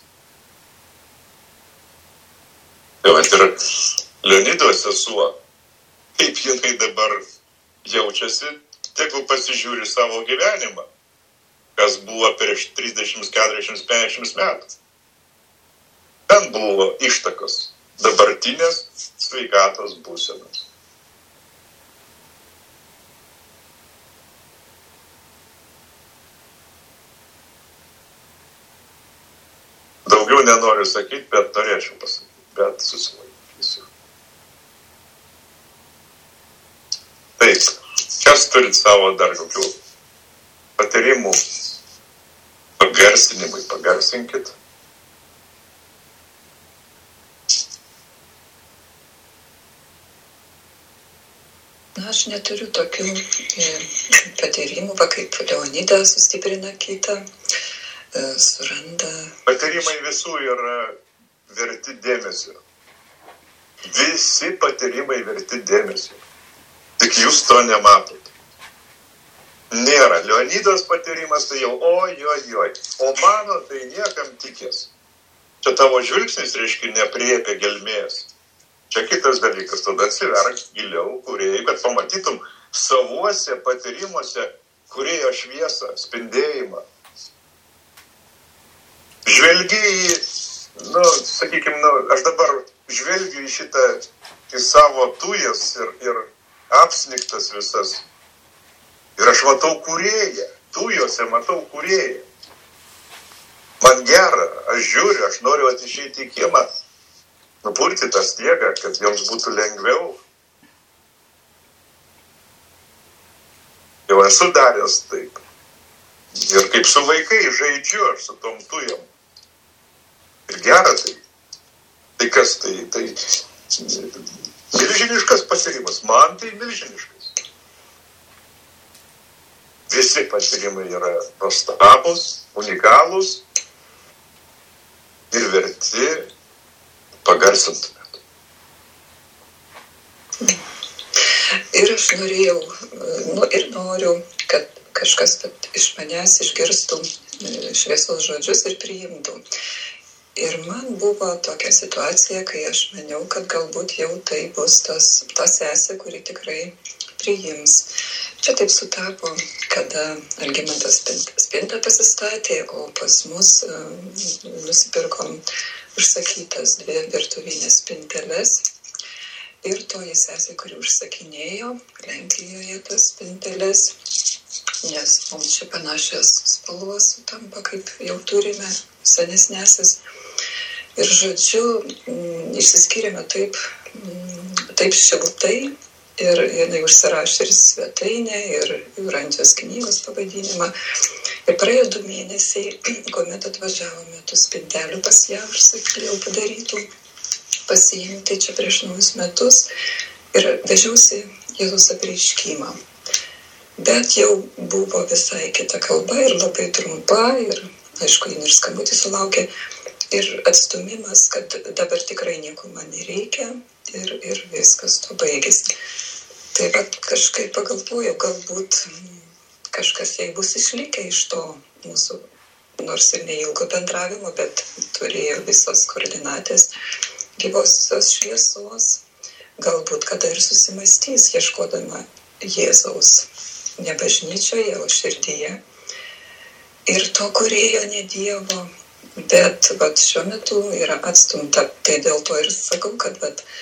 Tai vat ir Leonidos sesuo, kaip jinai dabar jaučiasi, tegu pasižiūri savo gyvenimą, kas buvo prieš trisdešimt, keturiasdešimt, penkiasdešimt metų. Ten buvo ištakos dabartinės sveikatos būsenos. Daugiau nenoriu sakyti, bet norėčiau pasakyti, bet susilaikysiu. Taip, kas turit savo dar kokių patarimų pagarsinimui, pagarsinkit. Na, aš neturiu tokių patyrimų, va, kaip Leonidą sustiprina kitą, suranda. Patyrimai visų yra verti dėmesio. Visi patyrimai verti dėmesio. Tik jūs to nematot. Nėra. Leonidos patyrimas tai jau oj, oj, oj. O mano tai niekam tikės. Čia tavo žvilgsnis, reiškia, nepriepia gelmės. Čia kitas dalykas. Tada atsiverk giliau kūrėjai, kad pamatytum savuose patyrimuose kūrėjo šviesą, spindėjimą. Žvelgi į, nu, sakykime, nu, aš dabar žvelgiu į šitą, į savo tujas ir, ir apsniktas visas. Ir aš matau kūrėją, tujose matau kūrėją. Man gera, aš žiūriu, aš noriu atišeiti į kiemą, nupurti tą sniegą, kad joms būtų lengviau. Jau esu daręs taip. Ir kaip su vaikai žaidžiu aš su tom tujom. Ir gera tai. Tai kas tai? Tai milžiniškas patyrimas. Man tai milžiniškas. Visi patyrimai yra nuostabūs, unikalūs ir verti pagarsintumėt. Ir aš norėjau, nu, ir noriu, kad kažkas iš manęs išgirstų šviesos žodžius ir priimtų. Ir man buvo tokia situacija, kai aš maniau, kad galbūt jau tai bus tas, ta sesė, kuri tikrai priims. Čia taip sutapo, kada Algimantas spintą pasistatė, o pas mus uh, nusipirkom užsakytas dvi virtuvinės spinteles. Ir toji sesė, kuri užsakinėjo Lenkijoje tas spinteles, nes mums čia panašios spalvos sutampa, kaip jau turime senesnėsis. Ir žodžiu, m, išsiskyrėme taip, m, taip šiltai ir jinai užsirašė ir svetainę, ir Jūrantijos knygos pavadinimą. Ir praėjo du mėnesiai, kuomet atvažiavome tų spintelių pas ją, užsakyliau padarytų pasiimti čia prieš naujus metus ir vežiausi Jėzaus apreiškimą. Bet jau buvo visai kita kalba ir labai trumpa ir, aišku, jin ir skambutį sulaukė ir atstumimas, kad dabar tikrai nieko man nereikia ir, ir viskas to baigėsi. Tai va kažkaip pagalvojau, galbūt kažkas jai bus išlikę iš to mūsų, nors ir neilgo bendravimo, bet turėjo visas koordinatės gyvosios šviesos. Galbūt kada ir susimastys, ieškodama Jėzaus ne bažnyčioje, o širdyje. Ir to kūrėjo ne Dievo, bet vat, šiuo metu yra atstumta. Tai dėl to ir sakau, kad vat,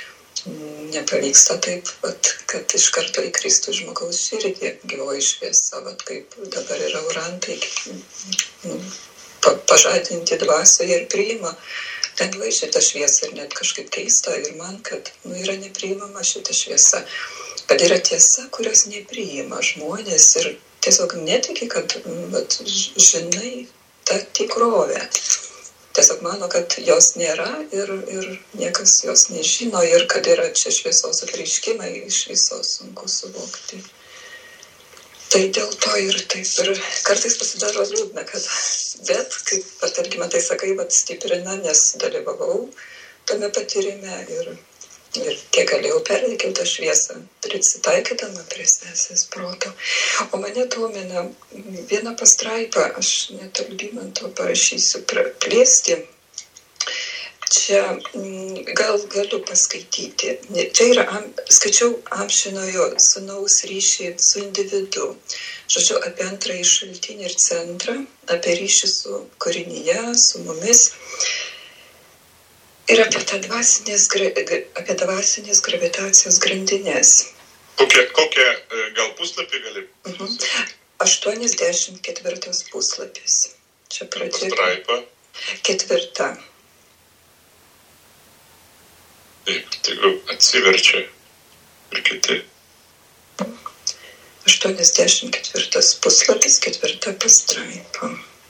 nepavyksta taip, vat, kad iš karto įkristų žmogaus širdį gyvoji šviesa, vat, kaip dabar yra orantai, nu, pa, pažadinti dvasioje ir priima lengvai šitą šviesą ir net kažkaip keista ir man, kad nu, yra nepriimama šitą šviesą, kad yra tiesa, kurios nepriima žmonės ir tiesiog netiki, kad vat, žinai tą tikrovę. Tiesiog mano, kad jos nėra ir, ir niekas jos nežino ir kad yra čia šviesos apreiškimai iš viso sunku suvokti. Tai dėl to ir taip ir kartais pasidaro liūdna, kad bet, kaip patarkime, tai sakai, vat stiprina, nes dalyvavau tame patyrime ir, ir kiek galėjau perlaikiau tą šviesą, prisitaikydama prie sesės proto. O mane domina viena pastraipa, aš net Algimanto parašysiu plėsti. Čia gal galiu paskaityti. Čia yra, skaičiau amžinojo sūnaus ryšį su individu. Žodžiu, apie antrąjį šaltinį ir centrą, apie ryšį su kūrinyje, su mumis. Ir apie tą dvasinės, apie dvasinės gravitacijos grandinės. Kokia, kokia gal puslapį gali? Mhm. aštuoniasdešimt ketvirtas puslapis. Čia pradžia. Pastraipa. Ketvirta. Taip, tai atsiverčia ir kiti. aštuoniasdešimt ketvirtas puslapis, ketvirta pastraipa.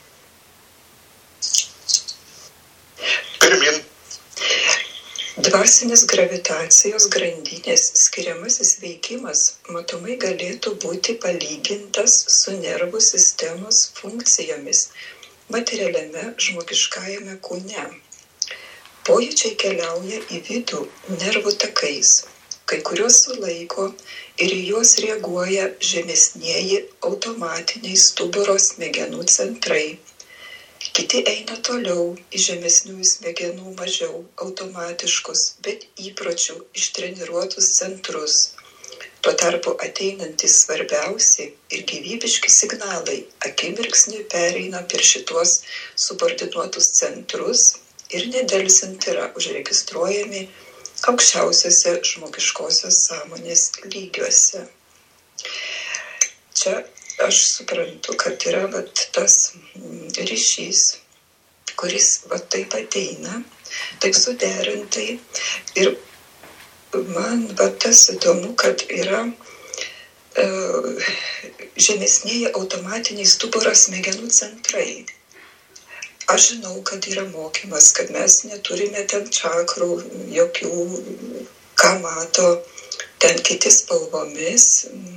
Pirmin. Dvasinės gravitacijos grandinės skiriamasis veikimas matomai galėtų būti palygintas su nervų sistemos funkcijomis materialiame žmogiškajame kūne. Pojūčiai keliauja į vidų nervų takais, kai kuriuos sulaiko ir į juos reaguoja žemesnieji automatiniai stuburo smegenų centrai. Kiti eina toliau į žemesniųjų smegenų mažiau automatiškus, bet įpročių ištreniruotus centrus. Tuo tarpu ateinantys svarbiausi ir gyvybiški signalai akimirksniui pereina per šituos subordinuotus centrus ir nedelsiant yra užregistruojami aukščiausiuose žmogiškosios sąmonės lygiuose. Čia aš suprantu, kad yra vat, tas ryšys, kuris vat, taip ateina, taip suderintai. Ir man vat, tas įdomu, kad yra e, žemesnėje automatiniai stuburo smegenų centrai. Aš žinau, kad yra mokymas, kad mes neturime ten čakrų, jokių, ką mato, ten kiti spalvomis,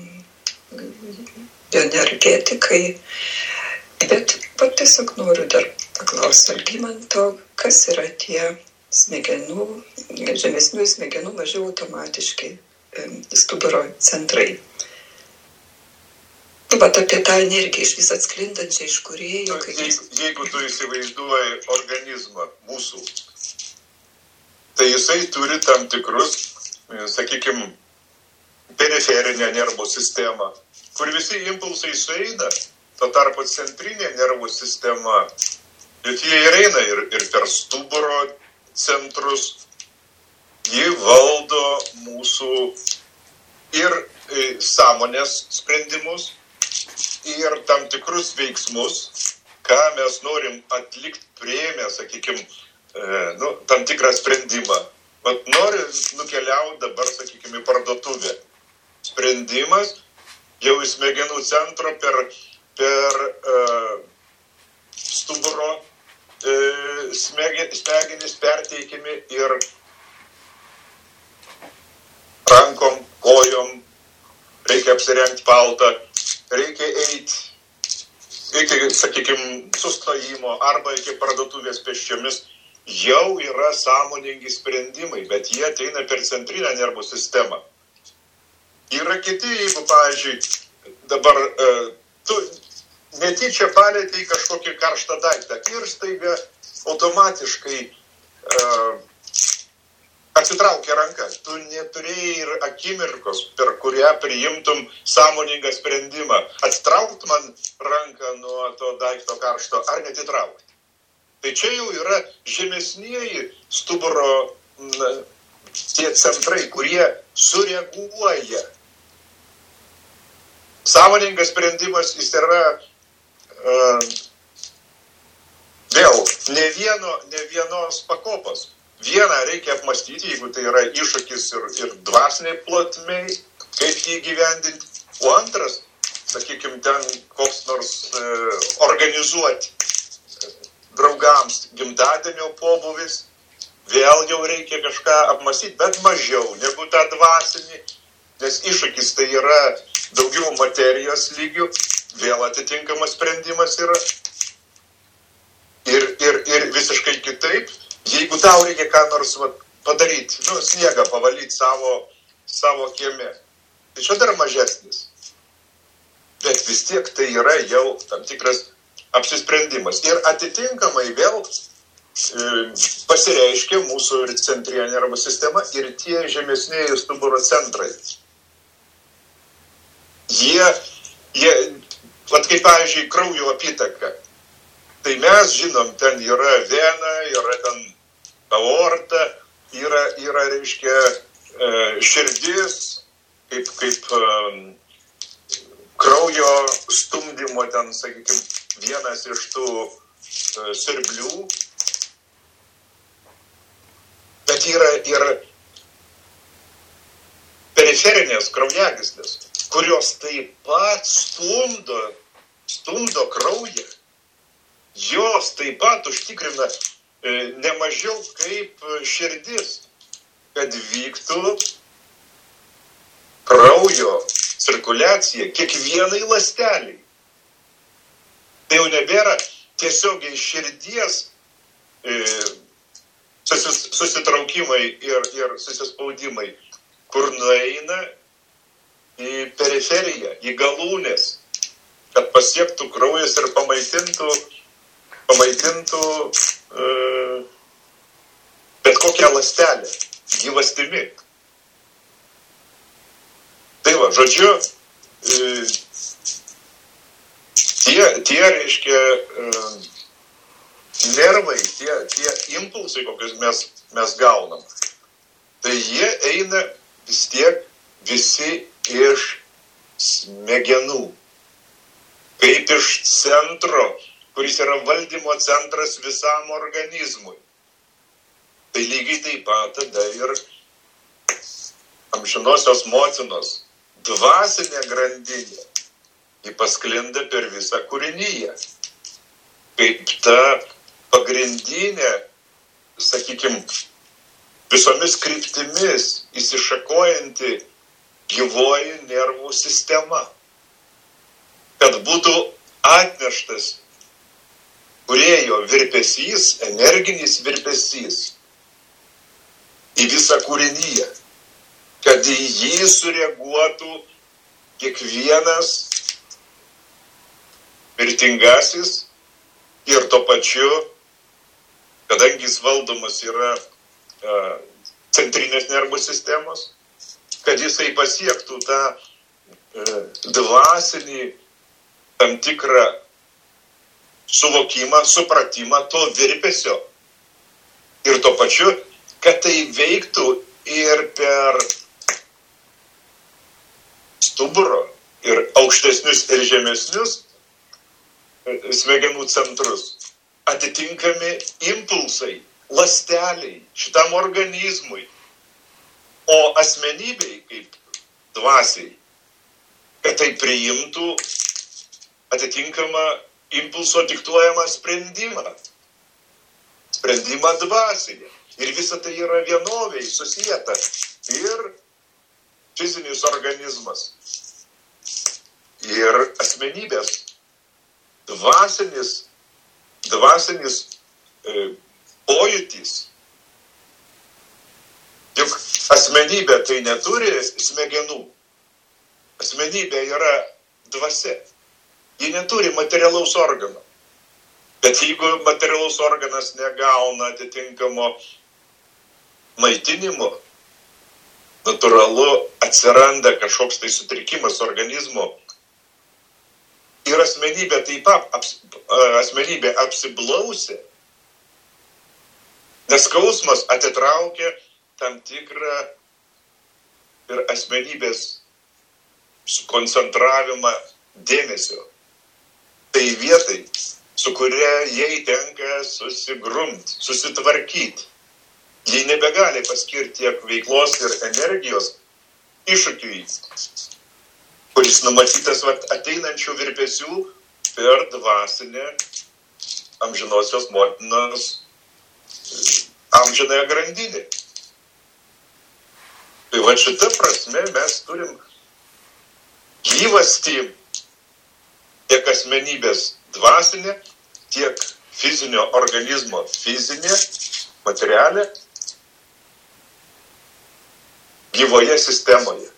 bioenergetikai. Bet pat tiesiog noriu dar paklausti Algimanto, kas yra tie smegenų, žemesnių smegenų mažiau automatiški stuburo centrai. Vat apie tą energiją iš vis atsklindančią iš kūrėjo. Kai... Jeigu, jeigu tu įsivaizduoji organizmą mūsų, tai jisai turi tam tikrus, sakykime, periferinę nervų sistemą, kur visi impulsai sueina, tuo tarpu centrinė nervų sistema, bet jie ir eina ir, ir per stuburo centrus, ji valdo mūsų ir e, sąmonės sprendimus, ir tam tikrus veiksmus, ką mes norim atlikti priėmę, sakykime, nu, tam tikrą sprendimą. Vat noriu nukeliauti dabar, sakykime, į parduotuvę. Sprendimas jau į smegenų centro per, per uh, stuburo uh, smegenis perteikimi ir rankom, kojom, reikia apsirengti paltą. Reikia eiti iki, sakykime, sustojimo arba iki parduotuvės pėsčiomis. Jau yra sąmoningi sprendimai, bet jie ateina per centrinę nervų sistemą. Yra kiti, jeigu, pavyzdžiui, dabar e, tu netyčia palėtei kažkokį karštą daiktą ir staiga automatiškai e, atsitraukia ranka. Tu neturėjai ir akimirkos, per kurią priimtum sąmoningą sprendimą. Atsitraukt man ranką nuo to daikto karšto ar netitraukti. Tai čia jau yra žemesnieji stuburo tie centrai, kurie sureaguoja. Sąmoningas sprendimas jis yra uh, vėl ne, vieno, ne vienos pakopos. Vieną reikia apmastyti, jeigu tai yra iššūkis ir, ir dvasiniai plotmei, kaip jį gyvendinti. O antras, sakykime, ten koks nors e, organizuoti draugams gimtadienio pobūvis, vėl jau reikia kažką apmastyti, bet mažiau negu tą dvasinį, nes iššūkis tai yra daugiau materijos lygių, vėl atitinkamas sprendimas yra. Ir, ir, ir visiškai kitaip, jeigu tau reikia ką nors va, padaryti, nu, sniegą pavalyti savo, savo kieme, tai čia dar mažesnis. Bet vis tiek tai yra jau tam tikras apsisprendimas. Ir atitinkamai vėl e, pasireiškia mūsų ir centrinė nervų sistema ir tie žemesnėji stuburo centrai. Jie, jie vat kaip pavyzdžiui, kraujo apytaka. Tai mes žinom, ten yra vena, yra ten aorta, yra, yra reiškia, e, širdis, kaip, kaip e, kraujo stumdymo, ten, sakykime, vienas iš tų e, siurblių. Bet yra ir periferinės kraujagyslės, kurios taip pat stumdo, stumdo kraują. Jos taip pat užtikrina e, nemažiau kaip širdis, kad vyktų kraujo cirkuliacija kiekvienai ląsteliai. Tai jau nebėra tiesiogiai širdies e, susis, susitraukimai ir, ir susispaudimai, kur nueina į periferiją, į galūnės, kad pasiektų kraujas ir pamaitintų pamaitintų e, bet kokią ląstelę, gyvastimi. Tai va, žodžiu, e, tie, tie reiškia, e, nervai, tie, tie impulsai, kokius mes, mes gaunam, tai jie eina vis tiek visi iš smegenų, kaip iš centro, kuris yra valdymo centras visam organizmui. Tai lygiai taip pat tada ir amžinosios motinos dvasinė grandinė, ji pasklinda per visą kūriniją. Kaip ta pagrindinė, sakykime, visomis kryptimis įsišakojanti gyvoji nervų sistema. Kad būtų atneštas kūrėjo virpesys, energinis virpesys į visą kūrinyje, kad į jį sureaguotų kiekvienas mirtingasis ir tuo pačiu, kadangi jis valdomas yra a, centrinės nervų sistemos, kad jisai pasiektų tą a, dvasinį tam tikrą suvokimą, supratimą to virpesio. Ir tuo pačiu, kad tai veiktų ir per stuburo ir aukštesnius ir žemesnius smegenų centrus. Atitinkami impulsai, ląsteliai šitam organizmui. O asmenybei, kaip dvasiai, kad tai priimtų atitinkamą impulso diktuojamą sprendimą. Sprendimą dvasinį. Ir visa tai yra vienoviai susijęta. Ir fizinis organizmas. Ir asmenybės dvasinis, dvasinis e, pojūtis. Juk asmenybė tai neturi smegenų. Asmenybė yra dvasia. Ji neturi materialaus organo. Bet jeigu materialaus organas negauna atitinkamo maitinimo, natūralu atsiranda kažkoks tai sutrikimas organizmo. Ir asmenybė taip pat aps, asmenybė apsiblausia, nes skausmas atitraukia tam tikrą ir asmenybės sukoncentravimą dėmesio. Tai vietai, su kuria jai tenka susigrumt, susitvarkyti. Jie nebegali paskirti tiek veiklos ir energijos iššūkiui, kuris numatytas vat, ateinančių virpesių per dvasinę amžinosios motinos amžinąją grandinę. Tai va šita prasme mes turim gyvastį tiek asmenybės dvasinė, tiek fizinio organizmo fizinė, materialė, gyvoje sistemoje.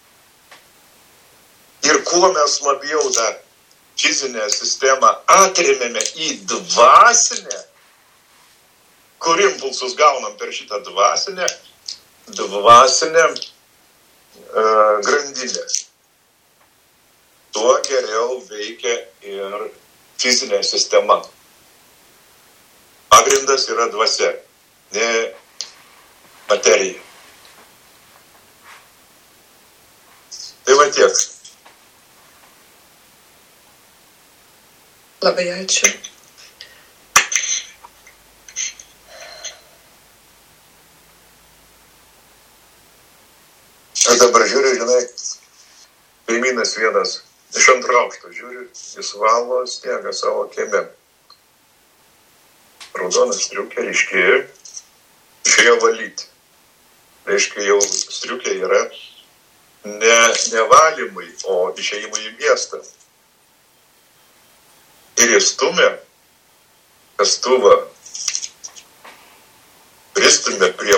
Ir kuo mes labiau tą fizinę sistemą atrėmėme į dvasinę, kur impulsus gaunam per šitą dvasinę, dvasinę uh, grandinę, tuo geriau veikia ir fizinė sistema. Pagrindas yra dvasia, ne materija. Tai va tiek. Labai ačiū. Aš dabar žiūriu, žinai, kaimynas vienas iš antro aukšto žiūriu, jis valo sniegą savo kieme. Raudonas striukė ryški, išėjo valyti. Reiškia, jau striukė yra ne, ne valymui, o išėjimui į miestą. Ir jis stumė kastuvą, pristumė prie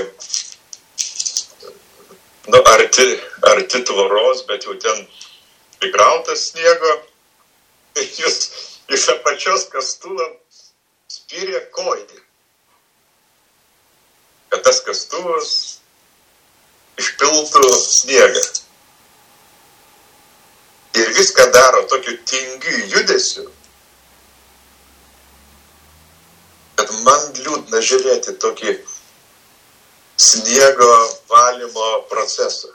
nu, arti, arti tvoros, bet jau ten prikrautas sniego. Ir jis iš apačios kastuvą spyrė koją. Kad tas kastuvas išpiltų sniegą. Ir viską daro tokiu tingiu judesiu, kad man liūdna žiūrėti tokį sniego valymo procesą.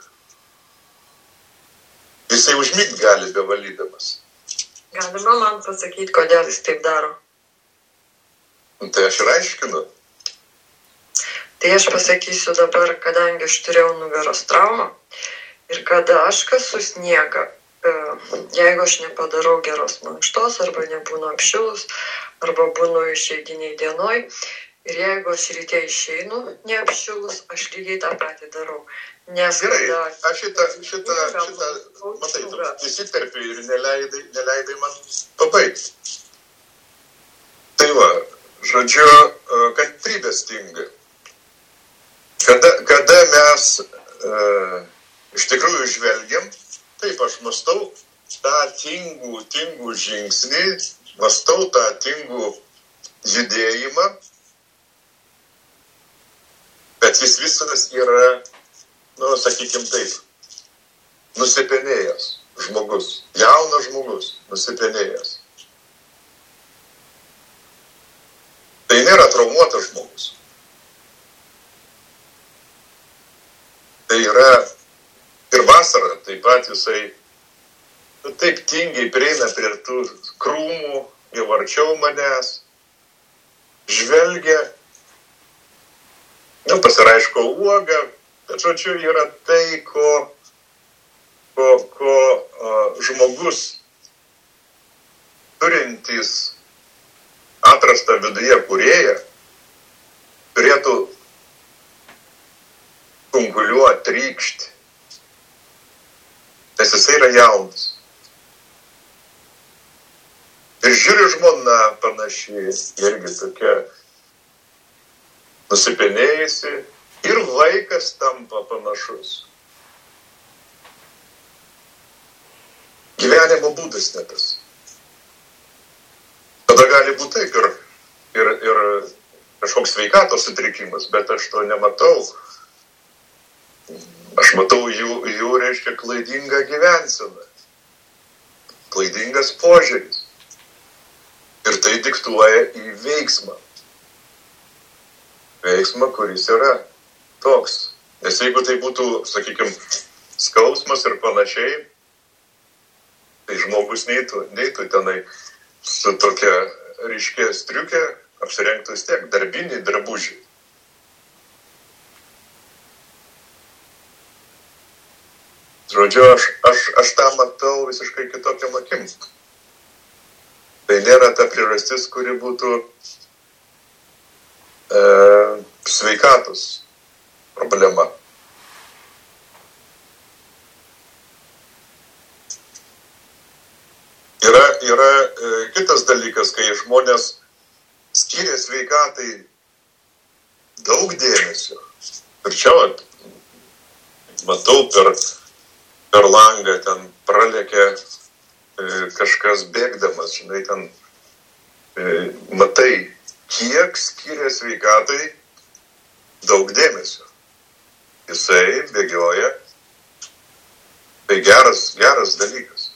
Jisai užmigt gali bevalydamas. Galima man pasakyti, kodėl jis taip daro? Tai aš ir aiškinu. Tai aš pasakysiu dabar, kadangi aš turėjau nugaros traumą ir kada aš kasu sniegą, jeigu aš nepadarau geros mankštos, arba nebūnu apšilus, arba būnu išeiginiai dienoj, ir jeigu aš ryte išeinu neapšilus, aš lygiai tą patį darau. Nes gerai, kada... aš šitą, šitą, šitą, matai, tu įsiterpi ir neleidai, neleidai man pabaigti. Tai va, žodžiu, kantrybės stinga. Kada, kada mes uh, iš tikrųjų žvelgiam, taip aš mastau tą tingų, tingų žingsnį, mastau tą tingų judėjimą, bet jis visas yra, nu, sakykim taip, nusipenėjęs žmogus, jaunas žmogus, nusipenėjęs. Tai nėra traumuotas žmogus. Tai yra ir vasara, taip pat jisai nu, taip tingiai prieina prie tų krūmų, jau arčiau manęs, žvelgia, nu, pasiraiško uogą, bet žodžiu yra tai, ko, ko, ko uh, žmogus turintis atrastą viduje kūrėją turėtų kunkuliuoti, trykšti, nes jisai yra jaunas. Ir žiūri žmona panašiai, irgi tokia nusipenėjusi, ir vaikas tampa panašus. Gyvenimo būdas ne tas. Tada gali būti taip ir, ir, ir kažkoks sveikatos sutrikimas, bet aš to nematau. Aš matau jų, jų reiškia, klaidingą gyvenseną, klaidingas požiūris. Ir tai diktuoja į veiksmą. Veiksmą, kuris yra toks Nes jeigu tai būtų, sakykime, skausmas ir panašiai, tai žmogus neitų, neitų tenai su tokia ryškia striukė, apsirengtų vis tiek darbinį drabužį. Žodžiu, aš, aš, aš tą matau visiškai kitokiam akim. Tai nėra ta priežastis, kuri būtų e, sveikatos problema. Yra, yra e, kitas dalykas, kai žmonės skiria sveikatai daug dėmesio. Ir čia vat, matau per, per langą, ten pralekia e, kažkas bėgdamas, žinai, ten e, matai, kiek skiria sveikatai daug dėmesio. Jisai bėgioja, tai geras, geras dalykas.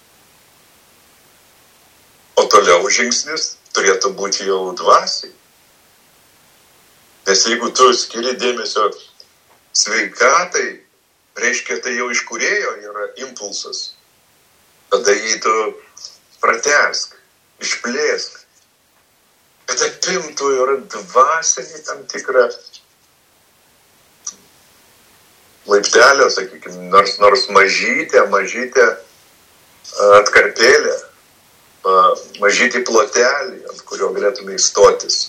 O toliau žingsnis turėtų būti jau dvasiai. Nes jeigu tu skiri dėmesio sveikatai, reiškia, tai jau iš kūrėjo yra impulsas. Tada jį tu pratęsk, išplėsk. Kad apimtų yra dvasinį tam tikrą laiptelio, sakykime, nors, nors mažytė, mažytė atkarpėlė, mažytį plotelį, ant kurio galėtume įstotis.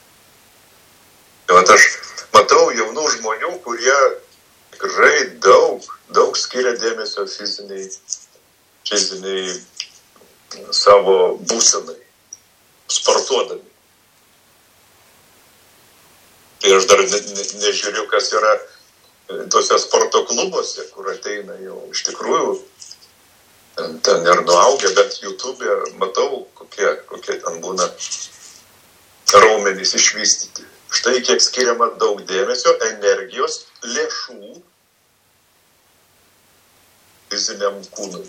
Tai aš matau jaunų žmonių, kurie tikrai daug, daug skiria dėmesio fiziniai, fiziniai savo būsenai, sportuodami. Tai aš dar ne, ne, nežiūriu, kas yra tose sporto klubuose, kur ateina jau iš tikrųjų ten, ten ir nuaugę, bet YouTube'e matau, kokie, kokie ten būna raumenys išvystyti. Štai kiek skiriama daug dėmesio, energijos, lėšų fiziniam kūnui.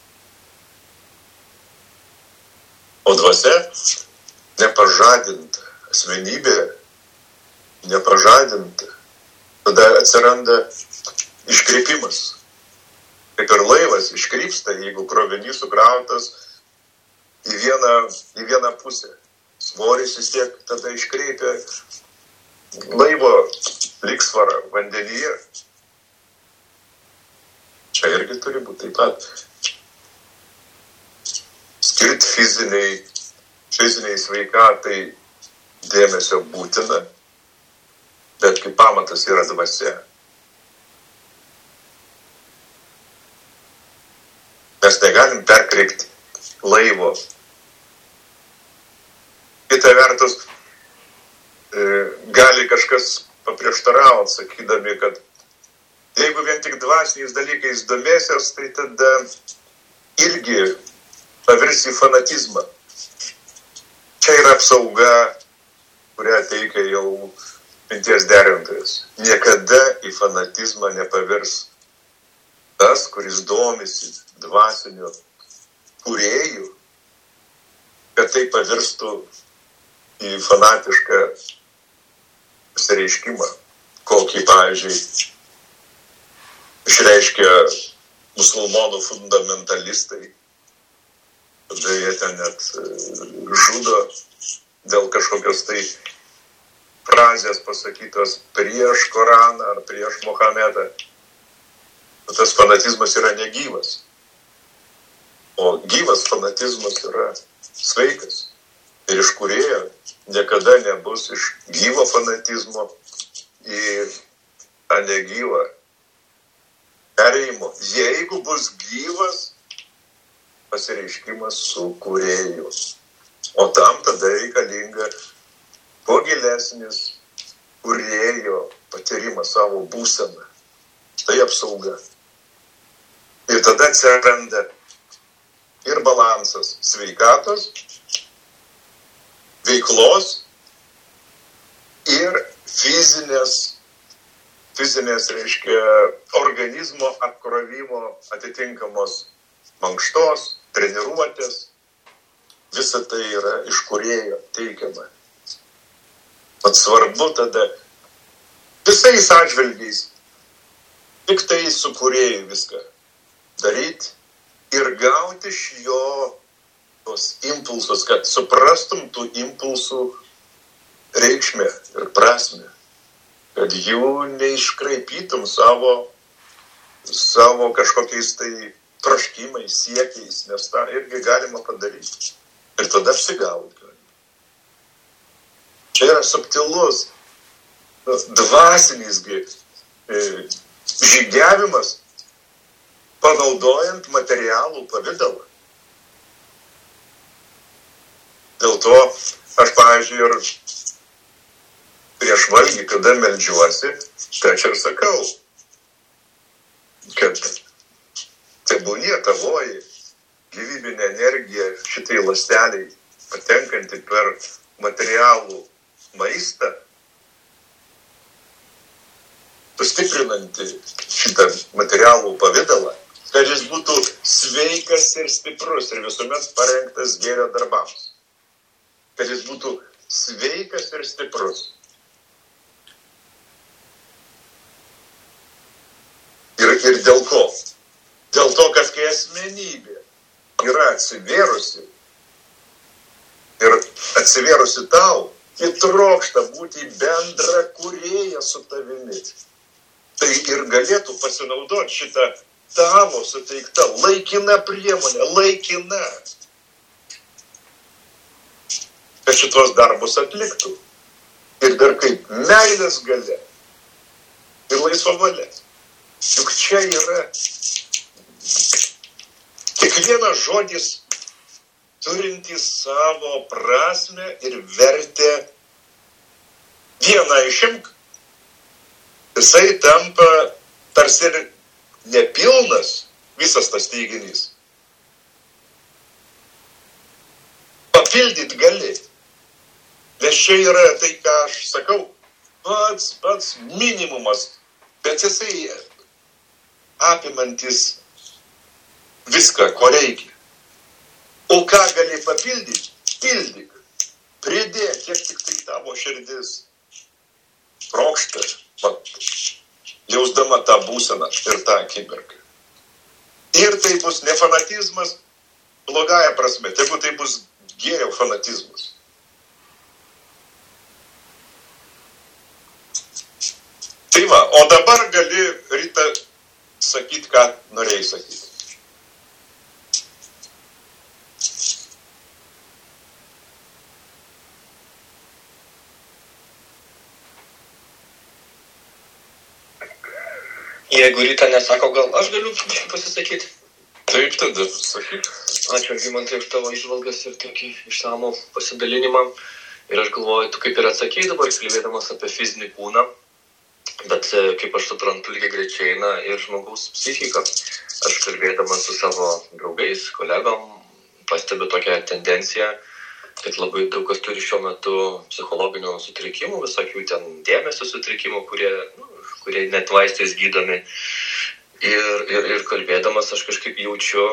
O dvasia nepažadinta, asmenybė nepažadinta. Tada atsiranda iškreipimas. Kaip ir laivas iškrypsta, jeigu krovinys sukrautas į vieną, į vieną pusę. Svoris vis tiek tada iškreipia laivo lygsvarą vandenyje. Čia irgi turi būti taip pat. Skirti fiziniai, fiziniai sveikatai dėmesio būtina, bet kaip pamatas yra dvasia. Mes negalim perkreipti laivo. Kita vertus, e, gali kažkas paprieštarauti, sakydami, kad jeigu vien tik dvasiniais dalykais domėsies, tai tada irgi pavirs į fanatizmą. Čia yra apsauga, kurią teikia jau minties derintojas. Niekada į fanatizmą nepavirs tas, kuris domisi dvasiniu kūrėju, kad tai pavirstų į fanatišką pasireiškimą, kokį, pavyzdžiui, išreiškia musulmonų fundamentalistai. Tada jie ten net žudo dėl kažkokios tai frazės pasakytos prieš Koraną ar prieš Mohamedą. Tas fanatizmas yra negyvas. O gyvas fanatizmas yra sveikas. Ir iš kūrėjo niekada nebus iš gyvo fanatizmo į tą negyvą perėjimo. Jeigu bus gyvas pasireiškimas su kūrėju. O tam tada reikalinga kuo gilesnis kūrėjo patyrimas savo būseną. Štai apsauga. Ir tada atsiranda ir balansas sveikatos, veiklos ir fizinės, fizinės, reiškia, organizmo apkrovimo atitinkamos mankštos, treniruotės. Visa tai yra iš kūrėjo teikiama. Mat svarbu tada visais atžvilgiais tik tai su kūrėjai viską daryti ir gauti iš jo tos impulsus, kad suprastum tų impulsų reikšmę ir prasmę, kad jų neiškraipytum savo, savo kažkokiais tai troškimais, siekiais, nes tą irgi galima padaryti. Ir tada apsigauti. Čia yra subtilus, dvasinis žygiavimas, panaudojant materialų pavidalą. Dėl to aš, pavyzdžiui, ir prieš valgį, kada meldžiuosi, tai aš ir sakau, kad tebūnie tavoji gyvybinė energija šitai ląsteliai patenkanti per materialų maistą, sustiprinanti šitą materialų pavidalą, kad jis būtų sveikas ir stiprus ir visuomet parengtas gėrio darbams. Kad jis būtų sveikas ir stiprus. Ir, ir dėl ko? Dėl to, kad kai asmenybė yra atsivėrusi ir atsivėrusi tau, ji trokšta būti bendra kūrėja su tavimi. Tai ir galėtų pasinaudoti šitą tavo suteikta laikina priemonė, laikina, kad šitos darbus atliktų. Ir dar kaip meilės galia ir laisva valia. Juk čia yra kiekvienas žodis turintis savo prasmę ir vertę. Vieną išimk, jisai tampa tarsi ir nepilnas visas tas teiginys. Papildyt gali. Nes čia yra tai, ką aš sakau, pats, pats minimumas, bet jisai apimantis viską, ko reikia. O ką gali papildyti? Pildyk. Pridėk, kiek tik tai tavo širdis trokšta, jausdama tą būseną ir tą akimirką. Ir tai bus ne fanatizmas, blogąja prasme, tegu tai bus gėrio fanatizmas. Tai va, o dabar gali, Rita, sakyti, ką norėjai sakyti. Jeigu Rita nesako, gal aš galiu pasisakyti? Taip, tada sakyk. Ačiū, Algimantai, už tavo išvalgas ir tokį išsamų pasidalinimą. Ir aš galvoju, tu kaip ir atsakei dabar, kalbėdamas apie fizinį kūną, bet kaip aš suprantu, lygiai greičiai eina ir žmogaus psichika. Aš kalbėdamas su savo draugais, kolegom, pastebiu tokią tendenciją, kad labai daug kas turi šiuo metu psichologinių sutrikimų, visokių ten dėmesio sutrikimų, kurie, nu, kurie net vaistais gydomi. Ir, ir, ir kalbėdamas aš kažkaip jaučiu,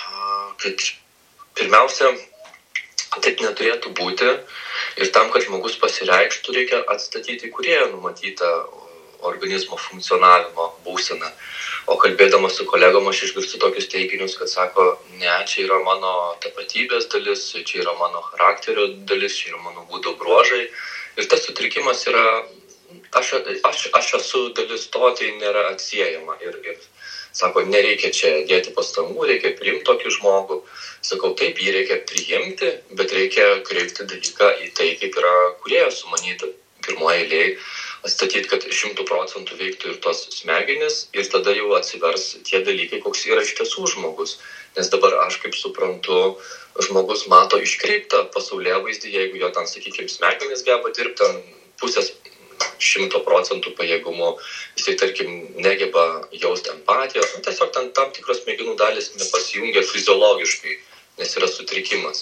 kad pirmiausia, taip neturėtų būti. Ir tam, kad žmogus pasireikštų, reikia atstatyti kūrėjo numatytą organizmo funkcionavimo būseną. O kalbėdamas su kolegom aš išgirstu tokius teiginius, kad sako, ne, čia yra mano tapatybės dalis, čia yra mano charakterio dalis, čia yra mano būdo bruožai. Ir tas sutrikimas yra, aš, aš, aš esu dalis to, tai nėra atsiejama. Ir, ir sako, nereikia čia dėti pastangų, reikia priimti tokį žmogų. Sakau, taip, jį reikia priimti, bet reikia kreipti dalyką į tai, kaip yra kūrėjo sumanyta pirmoje eilėje, atstatyti, kad šimtų procentų veiktų ir tos smegenys ir tada jau atsivers tie dalykai, koks yra iš tiesų žmogus. Nes dabar aš kaip suprantu, žmogus mato iškreiptą pasaulėvaizdį, jeigu jo ten, sakykime, smegenys geba dirbti pusės šimto procentų pajėgumu, jisai, tarkim, negeba jausti empatijos, nu, tiesiog ten tam tikros smegenų dalis nepasijungia fiziologiškai, nes yra sutrikimas.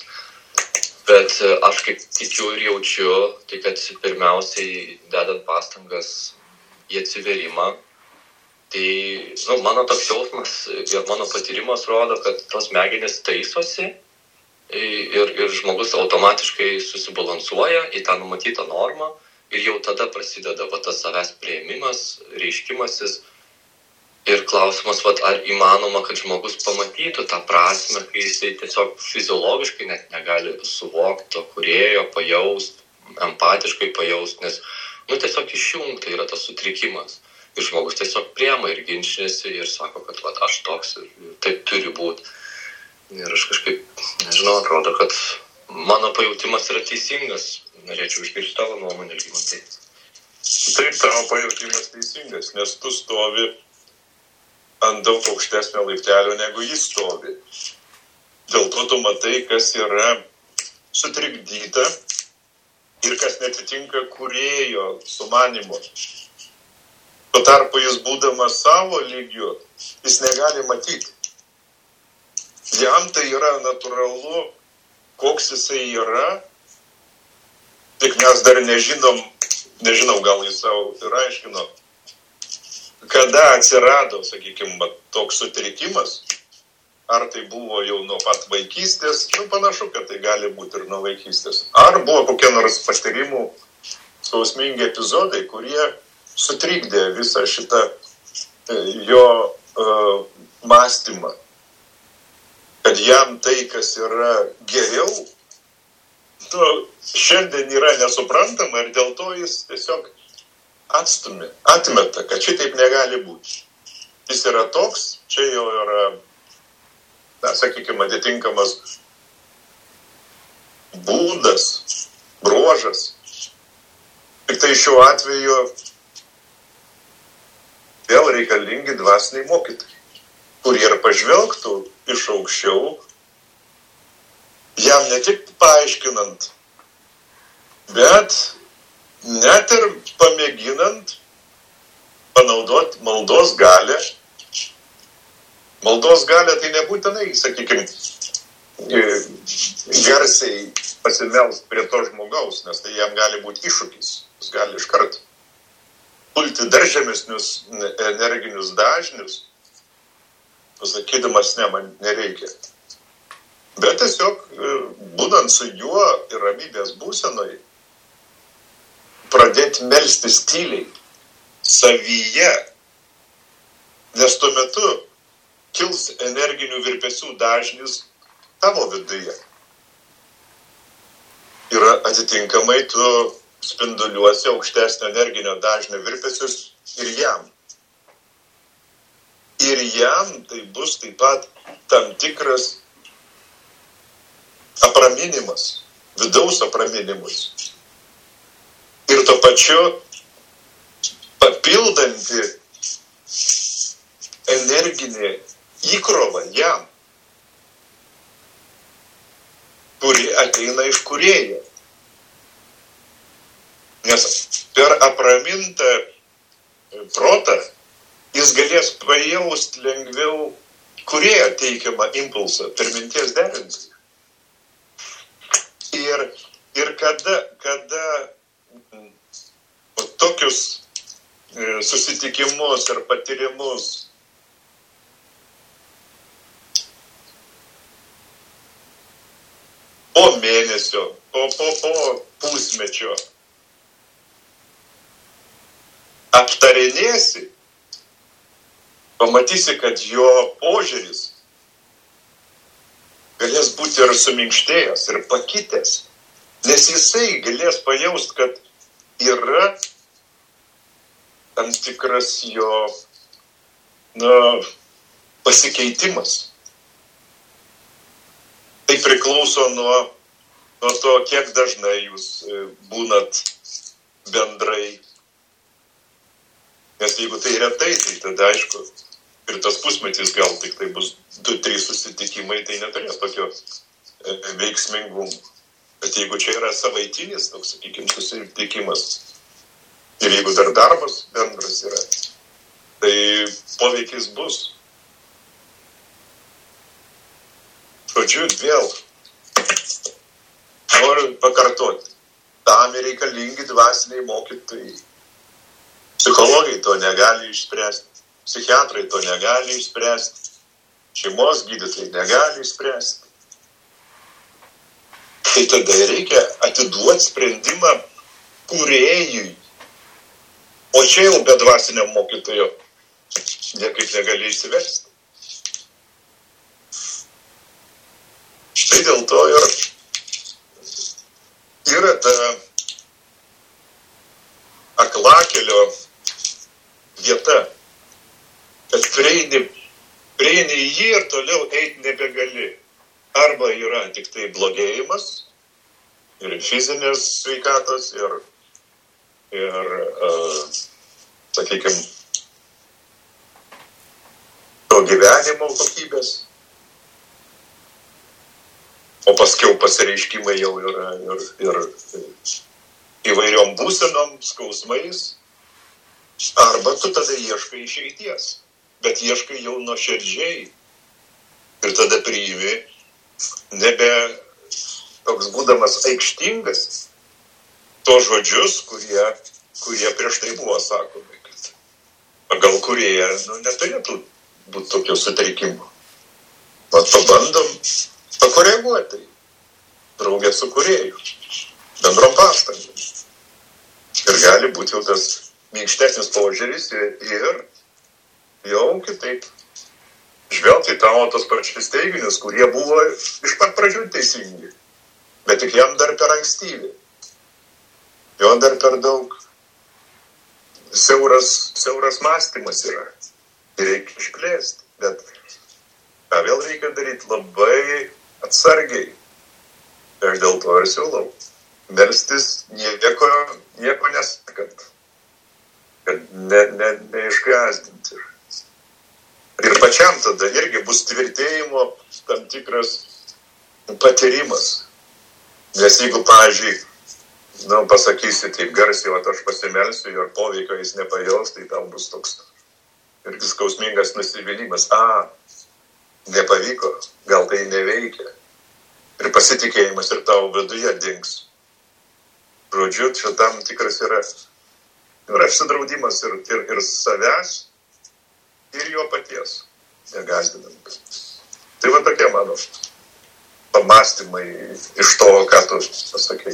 Bet aš kaip tikiu ir jaučiu, tai kad pirmiausiai dedant pastangas į atsiverimą, tai nu, mano toks jausmas ir mano patyrimas rodo, kad tos smegenys taisosi ir, ir žmogus automatiškai susibalansuoja į tą numatytą normą ir jau tada prasideda va, tas savęs priėmimas, reiškimasis Ir klausimas, vat, ar įmanoma, kad žmogus pamatytų tą prasmę, kai jisai tiesiog fiziologiškai net negali suvokti to kūrėjo, pajaust, empatiškai pajaust, nes, nu, tiesiog išjungta yra tas sutrikimas. Ir žmogus tiesiog priema ir ginčinasi ir sako, kad vat, aš toks ir, ir taip turi būti. Ir aš kažkaip, nežinau, atrodo, kad mano pajautimas yra teisingas. Norėčiau išgirsti tavo nuomonę, Algimantai. Taip, tavo pajautimas teisingas, nes tu stovi ant daug aukštesnio laiptelio, negu jis stovi. Dėl to tu matai, kas yra sutrikdyta ir kas netitinka kūrėjo sumanimo. Tuo tarpu jis būdamas savo lygiu, jis negali matyti. Jam tai yra natūralu, koks jisai yra, tik mes dar nežinom, nežinau, gal jis savo ir aiškino, kada atsirado, sakykime, toks sutrikimas, ar tai buvo jau nuo pat vaikystės, nu panašu, kad tai gali būti ir nuo vaikystės, ar buvo kokie nors patyrimų skausmingi epizodai, kurie sutrikdė visą šitą jo uh, mąstymą, kad jam tai, kas yra geriau, nu, šiandien yra nesuprantama ir dėl to jis tiesiog atstumė, atmeta, kad šitaip negali būti. Jis yra toks, čia jau yra, na, sakykime, atitinkamas būdas, bruožas. Tik tai šiuo atveju vėl reikalingi dvasiniai mokytojai, kurie ir pažvelgtų iš aukščiau, jam ne tik paaiškinant, bet net ir pamėginant panaudoti maldos galę. Maldos galę tai nebūtinai, sakykime, garsiai pasimelst prie to žmogaus, nes tai jam gali būti iššūkis. Jis gali iškart pulti dar žemesnius energinius dažnius, pasakydamas, ne, man nereikia. Bet tiesiog, būnant su juo ir ramybės būsenoj, pradėti melstis tyliai, savyje, nes tuo metu kils energinių virpesių dažnis tavo viduje. Ir atitinkamai tu spinduliuosi aukštesnio energinio dažnio virpesius ir jam. Ir jam tai bus taip pat tam tikras apraminimas, vidaus apraminimas. Ir tuo pačiu papildanti energinė įkrova jam, kuri ateina iš kūrėjo. Nes per apramintą protą jis galės pajaust lengviau kūrėjo teikiamą impulsą per minties derinti. Ir, ir kada, kada tokius susitikimus ir patyrimus po mėnesio, po, po, po pusmečio aptarinėsi, pamatysi, kad jo požiūris galės būti ir suminkštėjęs, ir pakitęs, nes jisai galės pajaust, kad yra tam tikras jo, na, pasikeitimas. Tai priklauso nuo, nuo to, kiek dažnai jūs būnat bendrai. Nes jeigu tai retai, tai tada aišku, ir tas pusmetis gal tik tai bus du trys susitikimai, tai neturės tokio veiksmingumo. Bet jeigu čia yra savaitinis, toks, sakykime, susitikimas, ir jeigu dar darbas bendras yra, tai poveikis bus. Žodžiu, vėl noriu pakartoti, tam reikalingi dvasiniai mokytojai. Psichologai to negali išspręsti, psichiatrai to negali išspręsti, šeimos gydytojai negali išspręsti. Tai tada reikia atiduoti sprendimą kūrėjui. O čia jau be dvasinio mokytojo niekaip negali išsiversti. Štai dėl to ir yra ta aklakelio vieta, kad prieini, prieini į jį ir toliau eiti nebegali. Arba yra tik tai blogėjimas, ir fizinės sveikatos, ir, ir uh, sakykime, to gyvenimo kokybės. O paskiau pasireiškimai jau yra ir, ir įvairiom būsenom, skausmais. Arba tu tada ieškai išeities, bet ieškai jau nuoširdžiai. Ir tada priimi nebe toks būdamas aikštingas to žodžius, kurie, kurie prieš tai buvo sakomi. Gal kurie nu, neturėtų būti tokio sutrikimo. Vat pabandom pakoreguoti draugę su kūrėju, bendrom pastangom. Ir gali būti jau tas minkštesnis požiūris ir jau kitaip žvelgti tavo tos pačius teiginius, kurie buvo iš pat pradžių teisingi, bet tik jam dar per ankstyvi. Jo dar per daug siauras, siauras mąstymas yra. Ir reikia išplėsti, bet ką vėl reikia daryti labai atsargiai. Ir dėl to ir siūlau. Melstis nieko, nieko nesakant, kad ne, ne, neišgazdinti. Ir pačiam tada irgi bus tvirtėjimo tam tikras patyrimas. Nes jeigu, pavyzdžiui, nu, pasakysi taip garsiai, o aš pasimelsiu ir poveikio jis nepajaus, tai tau bus toks irgi skausmingas nusivylimas. A, nepavyko, gal tai neveikia. Ir pasitikėjimas ir tavo viduje dings. Žodžiu, čia tam tikras yra, yra apsidraudimas ir, ir, ir savęs, ir jo paties, negazdinant. Tai va tokie mano pamastymai iš to, ką tu pasakei.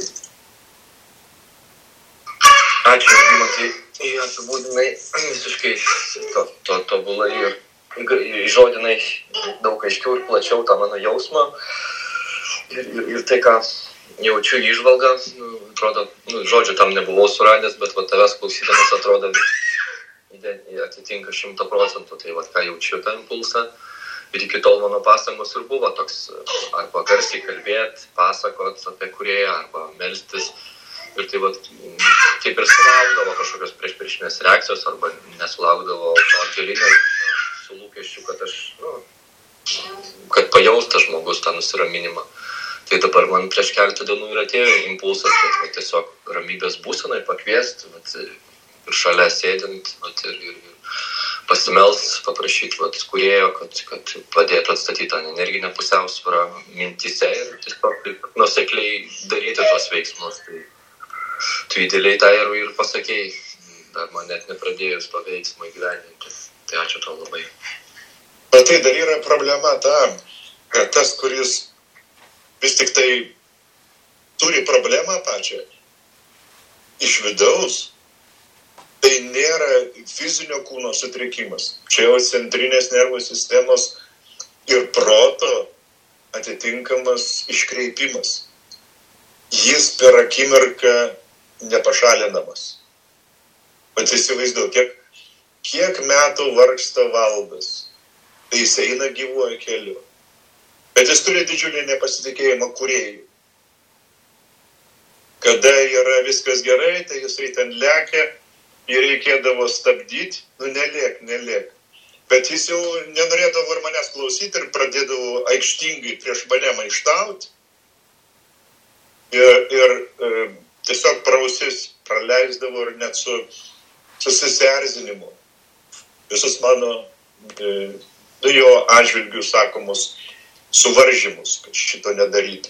Ačiū, Algimantai, apibūdinai visiškai to, to, tobulai ir įžodinai daug aiškiau ir plačiau tą mano jausmą. Ir, ir, ir tai, ką jaučiu įžvalgą, nu, atrodo, nu, žodžiu tam nebuvau suradęs, bet va, tavęs klausydamas atrodo atitinka šimtą procentų, tai va, ką jaučiu tą impulsą. Ir iki tol mano pastangos ir buvo toks, arba garsiai kalbėti, pasakot apie kūrėją, arba melstis. Ir tai va, taip ir sulaukdavo kažkokios prieš priešinės reakcijos, arba nesulaukdavo to atgalinio su lūkesčiu, kad aš, nu, kad pajaustas žmogus tą nusiraminimą. Tai dabar man prieš keletą dienų ir atėjo impulsas, kad va, tiesiog ramybės būsenai pakviesti, vat, ir šalia sėdint, vat, ir, ir, ir pasimelst, paprašyti vat, kūrėjo, kad, kad padėtų atstatyti tą energinę pusiausvyrą mintyse ir tiesiog nuosekliai daryti tuos veiksmus. Tai tu įdėliai tą ir, ir pasakėjai, dar man net nepradėjus to veiksmo įgyvendinti. Tai ačiū tau labai. Bet tai dar yra problema ta, kad tas, kuris vis tik tai turi problemą pačią iš vidaus, tai nėra fizinio kūno sutrikimas. Čia jau centrinės nervų sistemos ir proto atitinkamas iškreipimas. Jis per akimirką nepašalinamas. Bet įsivaizduoju, kiek, kiek metų vargsta Valdas, tai jis eina gyvuoju keliu. Bet jis turi didžiulį nepasitikėjimą kūrėjų. Kada yra viskas gerai, tai jisai ten lekia ir reikėdavo stabdyti, nu nelėk, nelėk. Bet jis jau nenorėdavo ir manęs klausyti ir pradėdavo aikštingai prieš mane maištauti. Ir, ir e, tiesiog prausis praleisdavo ir net su susierzinimu. Visus mano e, jo atžvilgių sakomus suvaržymus, kad šito nedaryti.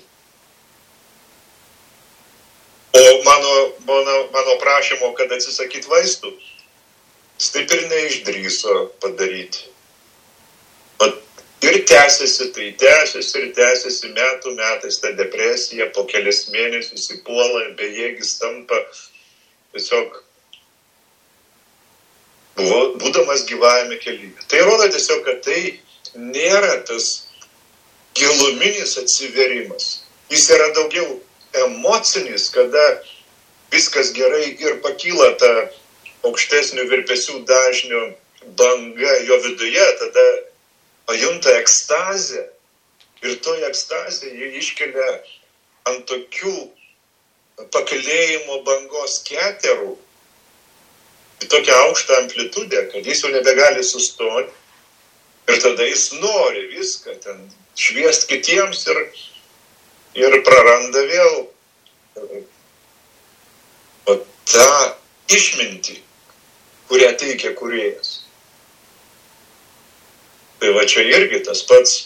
O mano, mano, mano prašymo, kad atsisakyti vaistų, jis taip ir neišdrįso padaryti. Ir tęsiasi, tai tęsiasi ir tęsiasi metų metais ta depresija, po kelias mėnesius įpuola, bejėgis tampa, tiesiog būdamas gyvajame kelyje. Tai rodo tiesiog, kad tai nėra tas giluminis atsiverimas. Jis yra daugiau emocinis, kada viskas gerai ir pakyla ta aukštesnių virpesių dažnių banga jo viduje, tada pajunta ekstazę ir toje ekstazėje jie iškelia ant tokių pakilėjimo bangos keterų į tokią aukštą amplitudę, kad jis jau nebegali sustoti ir tada jis nori viską ten šviest kitiems ir, ir praranda vėl o tą išmintį, kurią teikia kūrėjas. Tai va čia irgi tas pats,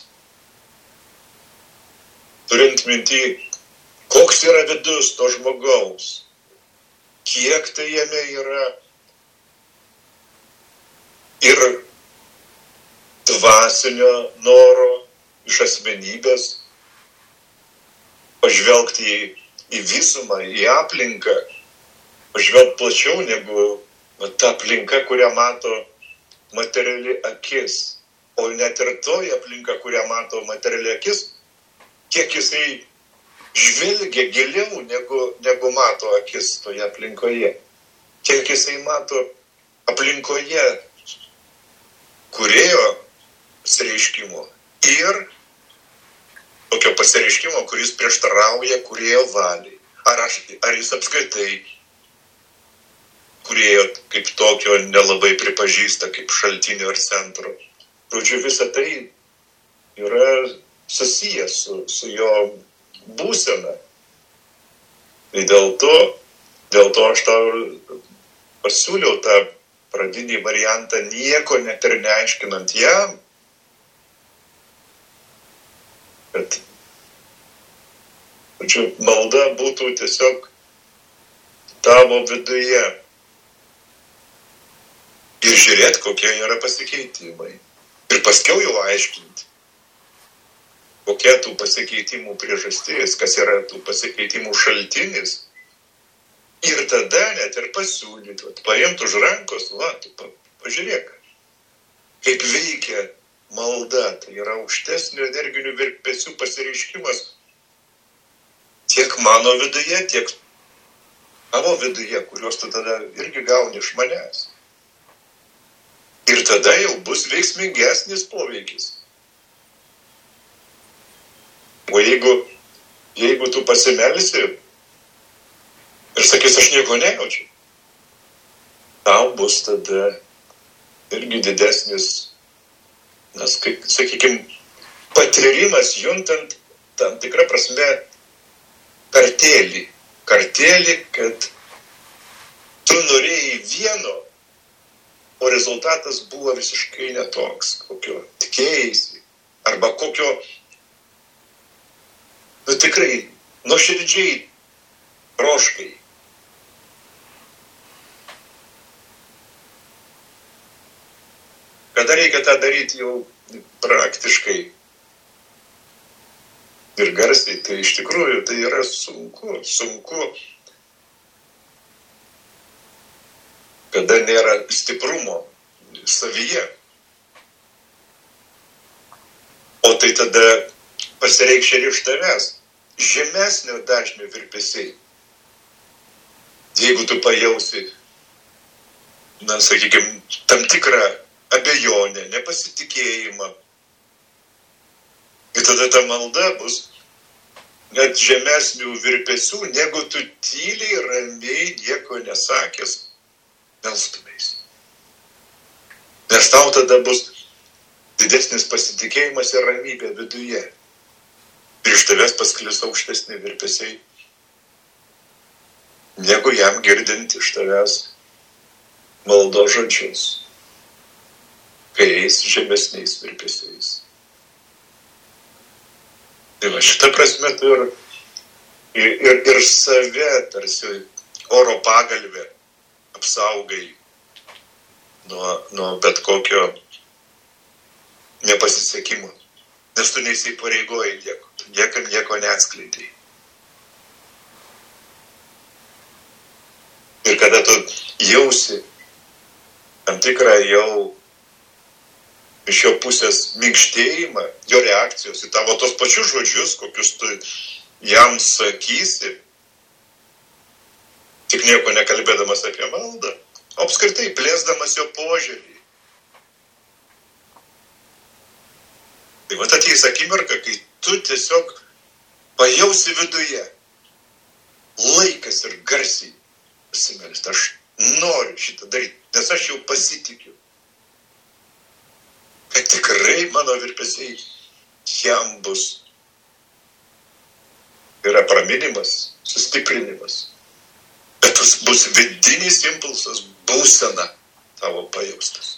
turint mintį, koks yra vidus to žmogaus, kiek tai jame yra ir dvasinio noro iš asmenybės, pažvelgti į, į visumą, į aplinką, pažvelgti plačiau negu ta aplinka, kurią mato materiali akis. O net ir toji aplinka, kurią mato materiali akis, kiek jisai žvelgia giliau negu, negu mato akis toje aplinkoje. Kiek jisai mato aplinkoje kūrėjo pasireiškimo ir tokio pasireiškimo, kuris prieštarauja kūrėjo valiai. Ar, aš, ar jis apskritai kūrėjo kaip tokio nelabai pripažįsta kaip šaltinio ar centro. Žodžiu, visa tai yra susijęs su, su jo būsena. Tai dėl to, dėl to aš tau pasiūliau tą pradinį variantą nieko net ir neaiškinant jam, kad žodžiu, malda būtų tiesiog tavo viduje ir žiūrėt, kokie yra pasikeitimai. Ir paskiau jau aiškinti, kokia tų pasikeitimų priežastis, kas yra tų pasikeitimų šaltinis. Ir tada net ir pasiūlyti, paimti už rankos, va, tu pa, pažiūrėk, kaip veikia malda. Tai yra aukštesnių energinių virpesių pasireiškimas tiek mano viduje, tiek tavo viduje, kuriuos tu tada irgi gauni iš manęs. Ir tada jau bus veiksmingesnis poveikis. O jeigu, jeigu tu pasimelsi ir sakys, aš nieko nejaučiu, tau bus tada irgi didesnis, na, sakykime, patyrimas juntant tam tikrą prasme kartėlį. Kartėlį, kad tu norėjai vieno, o rezultatas buvo visiškai netoks, kokio tikėjaisi, arba kokio, nu tikrai, nuoširdžiai troškai. Kada reikia tą daryti jau praktiškai ir garsiai, tai iš tikrųjų tai yra sunku, sunku. Kada nėra stiprumo savyje. O tai tada pasireikš ir iš tavęs žemesnio dažnio virpesiai. Jeigu tu pajausi, na, sakykime, tam tikrą abejonę, nepasitikėjimą, ir tada ta malda bus net žemesnių virpesių, negu tu tyliai, ramiai, nieko nesakęs, melstumeis. Nes tau tada bus didesnis pasitikėjimas ir ramybė viduje. Ir iš tavęs pasklis aukštesni virpesiai, negu jam girdint iš tavęs maldos žodžius, kai eis žemesniais virpesiais. Tai va, šitą prasme tu ir, ir, ir save tarsi oro pagalvę apsaugai nuo, nuo bet kokio nepasisekimo. Nes tu neįsipareigoji nieko, tu niekam nieko neatskleidai. Ir kada tu jausi tam tikrą jau iš jo pusės minkštėjimą, jo reakcijos į tavo tos pačius žodžius, kokius tu jam sakysi, tik nieko nekalbėdamas apie maldą, o apskritai plėsdamas jo požiūrį. Tai vat ateis akimirka, kai tu tiesiog pajausi viduje, laikas ir garsiai pasimelsti. Aš noriu šitą daryti, nes aš jau pasitikiu, kad tikrai mano virpesiai jam bus. Yra praminimas, sustiprinimas. Bet bus vidinis impulsas, būsena tavo pajaustas.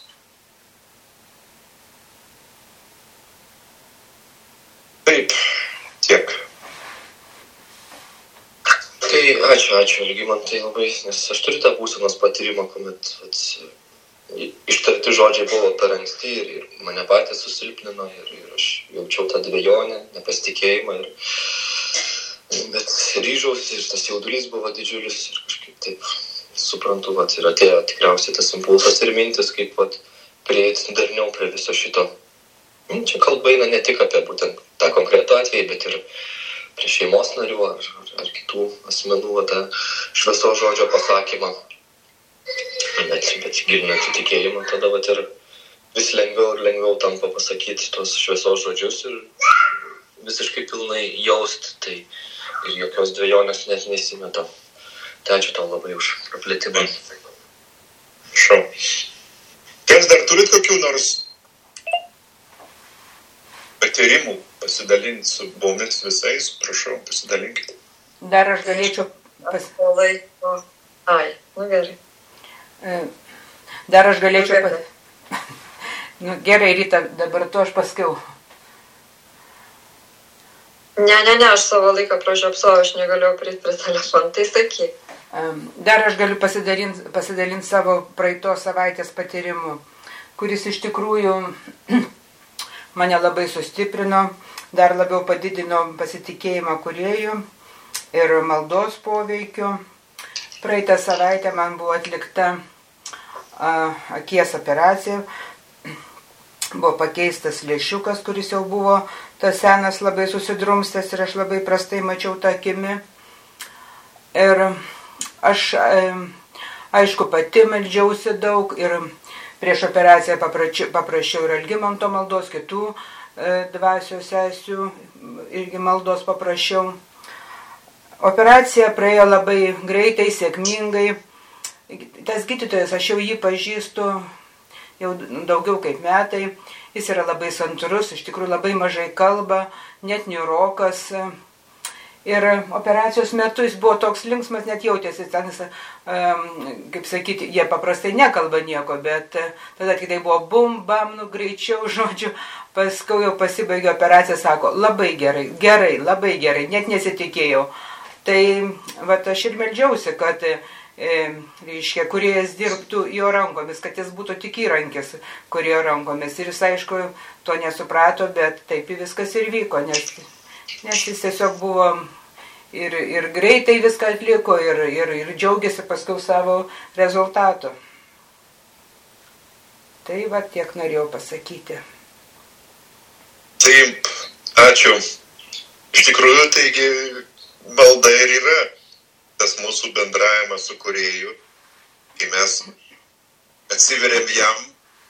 Taip, tiek. Tai ačiū, ačiū, Algimantai labai, nes aš turiu tą būsenos patyrimą, kuomet ats, ištarti žodžiai buvo per anksti ir, ir mane patys susilpnino ir, ir aš jaučiau tą dvejonę, nepasitikėjimą. Ir, bet ryžausi ir tas jaudulys buvo didžiulis ir kažkaip taip suprantu, vat, ir atėjo tikriausiai tas impulsas ir mintis, kaip vat, prieiti darniau prie viso šito. Čia kalba eina ne tik apie būtent tą konkretų atvejį, bet ir prie šeimos narių ar, ar, ar kitų asmenų va, tą šviesos žodžio pasakymą. Bet, bet gilinant į tikėjimą, tada va, ir vis lengviau ir lengviau tampa pasakyti tos šviesos žodžius ir visiškai pilnai jausti, tai ir jokios dvejonės net nesimeta. Tai ačiū tau labai už praplėtimą. Šau. Kas dar turit kokių nors patyrimų pasidalinti su mumis visais, prašau, pasidalinkite. Dar aš galėčiau pas... Laiko. Ai, nu gerai. Dar aš galėčiau pas... Nu gerai, Rita, dabar to aš paskiau. Ne, ne, ne, aš savo laiką pražiopsau, aš negalėjau prieiti prie telefoną, tai sakyk. Dar aš galiu pasidalinti pasidalint savo praeitos savaitės patyrimu, kuris iš tikrųjų mane labai sustiprino, dar labiau padidino pasitikėjimą kūrėju ir maldos poveikiu. Praeitą savaitę man buvo atlikta a, akies operacija, buvo pakeistas lęšiukas, kuris jau buvo tas senas labai susidrumstęs ir aš labai prastai mačiau tą akimi. Ir aš, aišku, pati meldžiausi daug ir prieš operaciją paprašiau, paprašiau ir Algimanto maldos, kitų e, dvasios sesių irgi maldos paprašiau. Operacija praėjo labai greitai, sėkmingai. Tas gydytojas, aš jau jį pažįstu jau daugiau kaip metai. Jis yra labai santūrus, iš tikrųjų labai mažai kalba, net niūrokas. Ir operacijos metu jis buvo toks linksmas, net jautėsi, ten, kaip sakyti, jie paprastai nekalba nieko, bet tada tik tai buvo bum, bam, nu greičiau, žodžiu, paskui jau pasibaigė operacija, sako, labai gerai, gerai, labai gerai, net nesitikėjau. Tai vat, aš ir meldžiausi, kad, e, reiškia, kuriejas dirbtų jo rankomis, kad jis būtų tik įrankis kuriejo rankomis. Ir jis, aišku, to nesuprato, bet taip viskas ir vyko, nes... Nes jis tiesiog buvo ir, ir greitai viską atliko ir, ir, ir džiaugiasi paskui savo rezultato. Tai va tiek norėjau pasakyti. Taip, ačiū. Iš tikrųjų, taigi malda ir yra tas mūsų bendravimas su kūrėju, kai mes atsiveriam jam.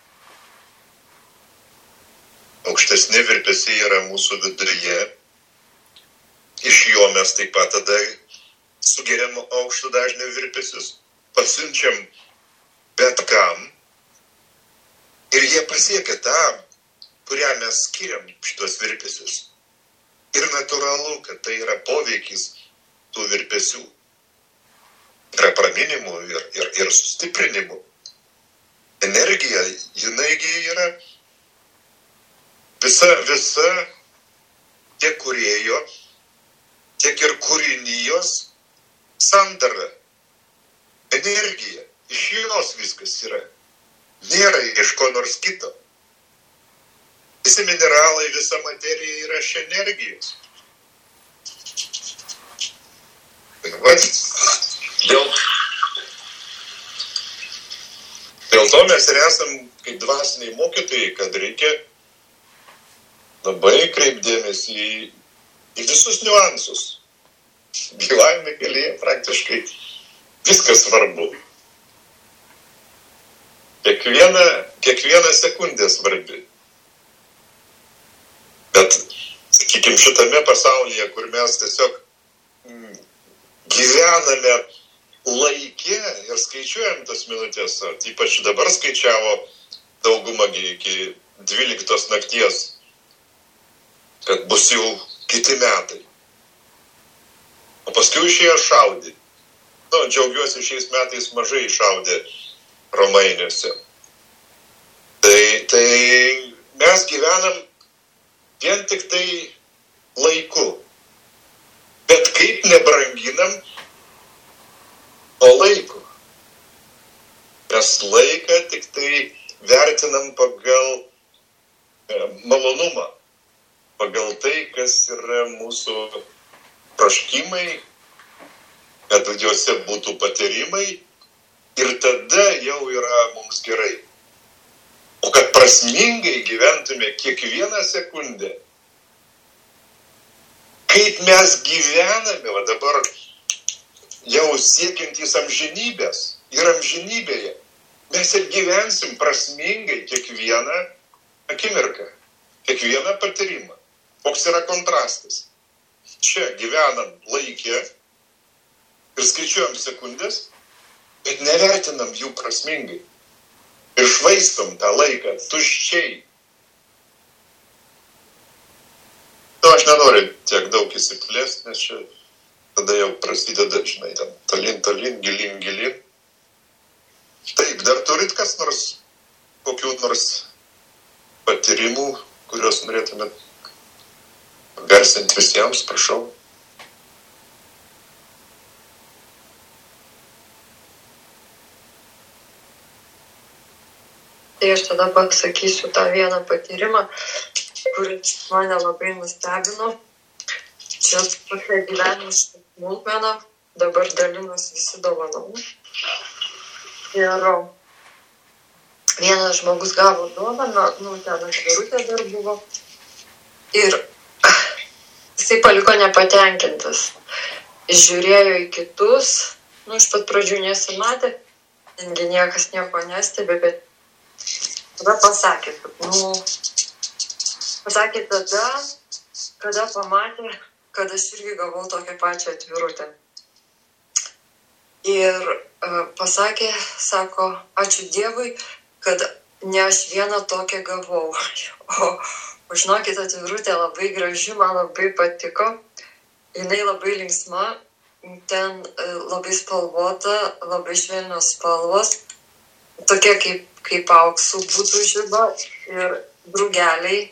Aukštesni virpesiai yra mūsų viduje. Iš jo mes taip pat tada sugeriam aukšto dažnio virpesius, pasiunčiam bet kam ir jie pasiekia tą, kurią mes skiriam šitos virpesius. Ir natūralu, kad tai yra poveikis tų virpesių. Yra praminimų ir, ir, ir sustiprinimų. Energija, jinaigi yra visa, visa tiek kūrėjo, tiek ir kūrinijos sandara, energija, iš jos viskas yra. Nėra iš ko nors kito. Visi mineralai, visa materija yra iš energijos. Vat, dėl, Dėl to mes ir esam kaip dvasiniai mokytojai, kad reikia labai kreipdėmėsi į, į visus niuansus. Gyvavime kelyje praktiškai viskas svarbu. Kiekviena, kiekviena sekundė svarbi. Bet, sakykime, šitame pasaulyje, kur mes tiesiog mm, gyvename laike ir skaičiuojam tas minutės, ypač dabar skaičiavo daugumą iki dvyliktos nakties, kad bus jau kiti metai. O paskui išėjo šaudyti. Nu, džiaugiuosi, šiais metais mažai šaudė Romainiuose. Tai, tai mes gyvenam vien tik tai laiku. Bet kaip nebranginam to laiko. Mes laiką tik tai vertinam pagal e, malonumą. Pagal tai, kas yra mūsų troškimai, kad juose būtų patyrimai ir tada jau yra mums gerai. O kad prasmingai gyventume kiekvieną sekundę, kaip mes gyvename, va dabar jau siekiantys amžinybės ir amžinybėje, mes ir gyvensim prasmingai kiekvieną akimirką, kiekvieną patyrimą. Koks yra kontrastas? Čia gyvenam laikė ir skaičiuojam sekundės, bet nevertinam jų prasmingai. Ir švaistom tą laiką tuščiai. Nu, aš nenoriu tiek daug įsiplėsti, nes čia tada jau prasideda, žinai, ten tolin, tolin, gilin, gilin. Taip, dar turit kas nors, kokių nors patyrimų, kuriuos norėtumėt garsinti visiems, prašau. Tai aš tada pasakysiu tą vieną patyrimą, kuris mane labai nustebino. Čia tokia gyvenimiška smulkmena, dabar dalinos visi dovanom. Ir vienas žmogus gavo dovaną, nu, ten atvirutė dar buvo. Ir jisai paliko nepatenkintas. Žiūrėjo į kitus, nu, iš pat pradžių nesimatė, tengi niekas nieko nestebi, bet tada pasakė, kad, nu, pasakė tada, kada pamatė, kad aš irgi gavau tokią pačią atvirutę. Ir uh, pasakė, sako, ačiū Dievui, kad ne aš vieną tokią gavau. O, o žinokit, atvirutė labai graži, man labai patiko. Jinai labai linksma, ten uh, labai spalvota, labai švelnios spalvos. Tokie kaip, kaip auksų būtų žiba ir drugeliai,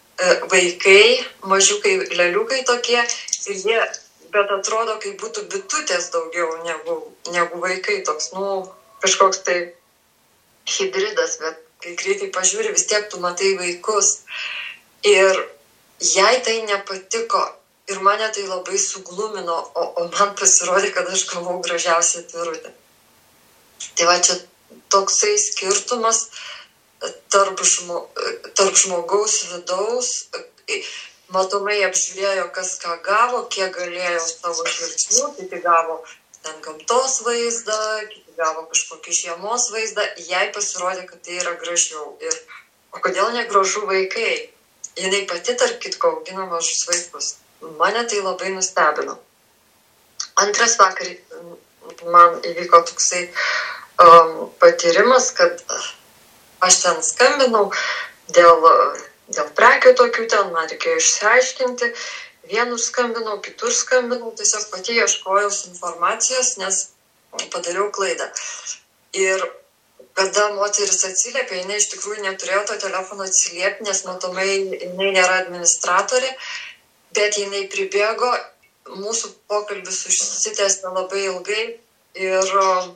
vaikai, mažiukai, leliukai tokie, ir jie, bet atrodo, kaip būtų bitutės daugiau negu, negu vaikai, toks, nu, kažkoks tai hibridas, bet kai greitai pažiūri, vis tiek tu matai vaikus. Ir jai tai nepatiko ir mane tai labai suglumino, o, o man pasirodė, kad aš gavau gražiausią atvirutę. Tai va čia toksai skirtumas tarp, žmo, tarp žmogaus vidaus, matomai apžiūrėjo, kas ką gavo, kiek galėjo savo žvilgsnių, kiti gavo ten gamtos vaizdą, kiti gavo kažkokį žiemos vaizdą, jai pasirodė, kad tai yra gražiau. Ir, o kodėl negražu vaikai? Jinai pati, tarp kitko, augino mažus vaikus. Mane tai labai nustebino. Antras vakar man įvyko toksai um, patyrimas, kad aš ten skambinau dėl, dėl prekių tokių, ten man reikėjo išsiaiškinti. Vienur skambinau, kitur skambinau, tiesiog pati ieškojau informacijos, nes padariau klaidą. Ir kada moteris atsiliepė, jinai iš tikrųjų neturėjo to telefono atsiliepti, nes matomai jinai nėra administratorė, bet jinai pribėgo, mūsų pokalbis užsitęsė labai ilgai ir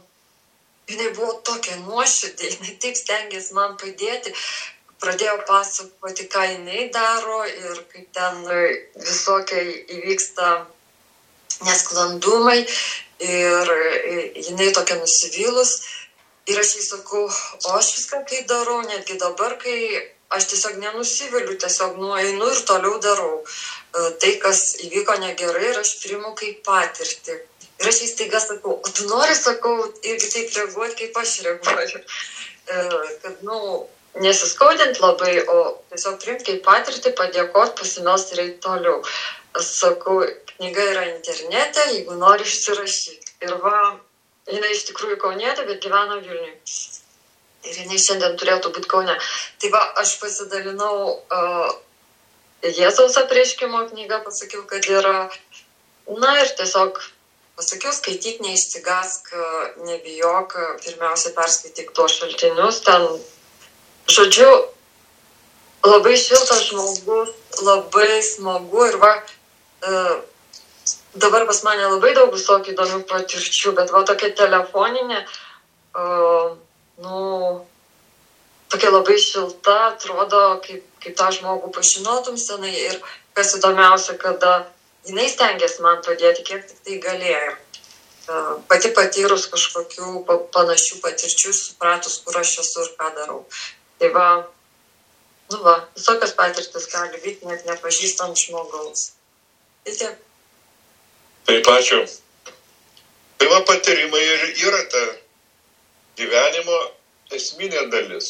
jinai buvo tokia nuoširdė, jinai taip stengėsi man padėti, pradėjo pasakoti, ką jinai daro ir kaip ten visokie įvyksta nesklandumai ir jinai tokia nusivylus. Ir aš jai sakau, o aš viską kai darau, netgi dabar, kai aš tiesiog nenusiviliu, tiesiog nueinu ir toliau darau. Tai, kas įvyko negerai, ir aš priimu kaip patirtį. Ir aš jai staiga sakau, o tu nori, sakau, irgi taip reaguoti, kaip aš reaguoju. Kad, nu, nesiskaudint labai, o tiesiog priimti kaip patirtį, padėkoti, pasimelsti ir eiti toliau. Aš sakau, knyga yra internete, jeigu nori išsirašyti. Ir va, jinai iš tikrųjų kaunietė, bet gyvena Vilniuje. Ir jinai šiandien turėtų būti Kaune. Tai va, aš pasidalinau uh, Jėzaus apreiškimo knygą, pasakiau, kad yra, na ir tiesiog pasakiau, skaityk, neišsigask, nebijok, pirmiausia perskaityk tuos šaltinius. Ten, žodžiu, labai šiltas žmogus, labai smagu ir va, uh, dabar pas mane labai daug visokių įdomių patirčių, bet va tokia telefoninė, uh, nu, tokia labai šilta, atrodo, kaip, kaip tą žmogų pažinotum senai ir kas įdomiausia, kada jinai stengiasi man padėti, kiek tik tai galėjo. Uh, pati patyrus kažkokių panašių patirčių, supratus, kur aš esu ir ką darau. Tai va, nu va, visokios patirtis gali vykti net nepažįstant žmogaus. Tai tiek. Taip, ačiū. Tai va, patyrimai ir yra ta gyvenimo esminė dalis.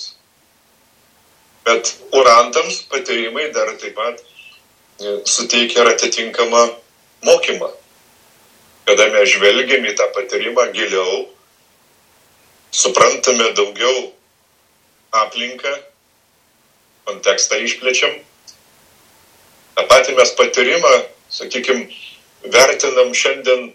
Bet orantams patyrimai dar taip pat suteikia ir atitinkamą mokymą. Kada mes žvelgiam į tą patyrimą giliau, suprantame daugiau aplinką, kontekstą išplečiam. Ta pati mes patyrimą, sakykime, vertinam šiandien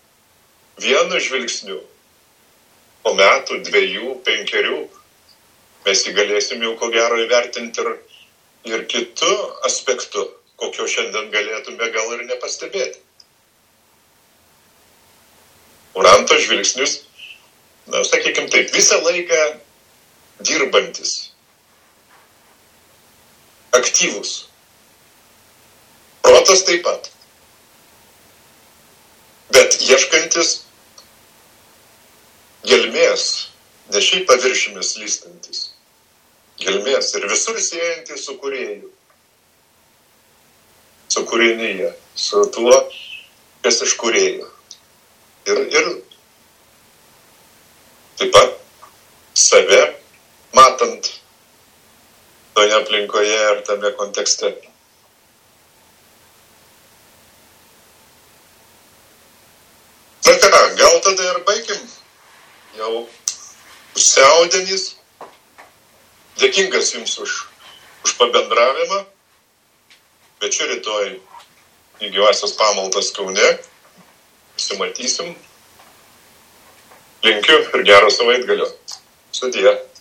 vienu žvilgsniu, po metų, dviejų, penkerių, mes jį galėsim jau ko gero įvertinti ir, ir kitu aspektu, kokio šiandien galėtume gal ir nepastebėti. Oranto žvilgsnius, na, sakykime taip, visą laiką dirbantis, aktyvus. Protas taip pat. Bet ieškantis gelmės, ne šiaip paviršimis lystantis, gelmės ir visur siejantis su kūrėju, su kūrinyje, su tuo, kas iš kūrėjo. Ir, ir taip pat save matant toje aplinkoje ir tame kontekste. Na ką, gal tada ir baigim. Jau pusiaudienys. Dėkingas jums už, už pabendravimą. Bet čia rytoj į gyvasias pamaldas Kaune. Pasimatysim. Linkiu ir gero savaitgalio. Sudie.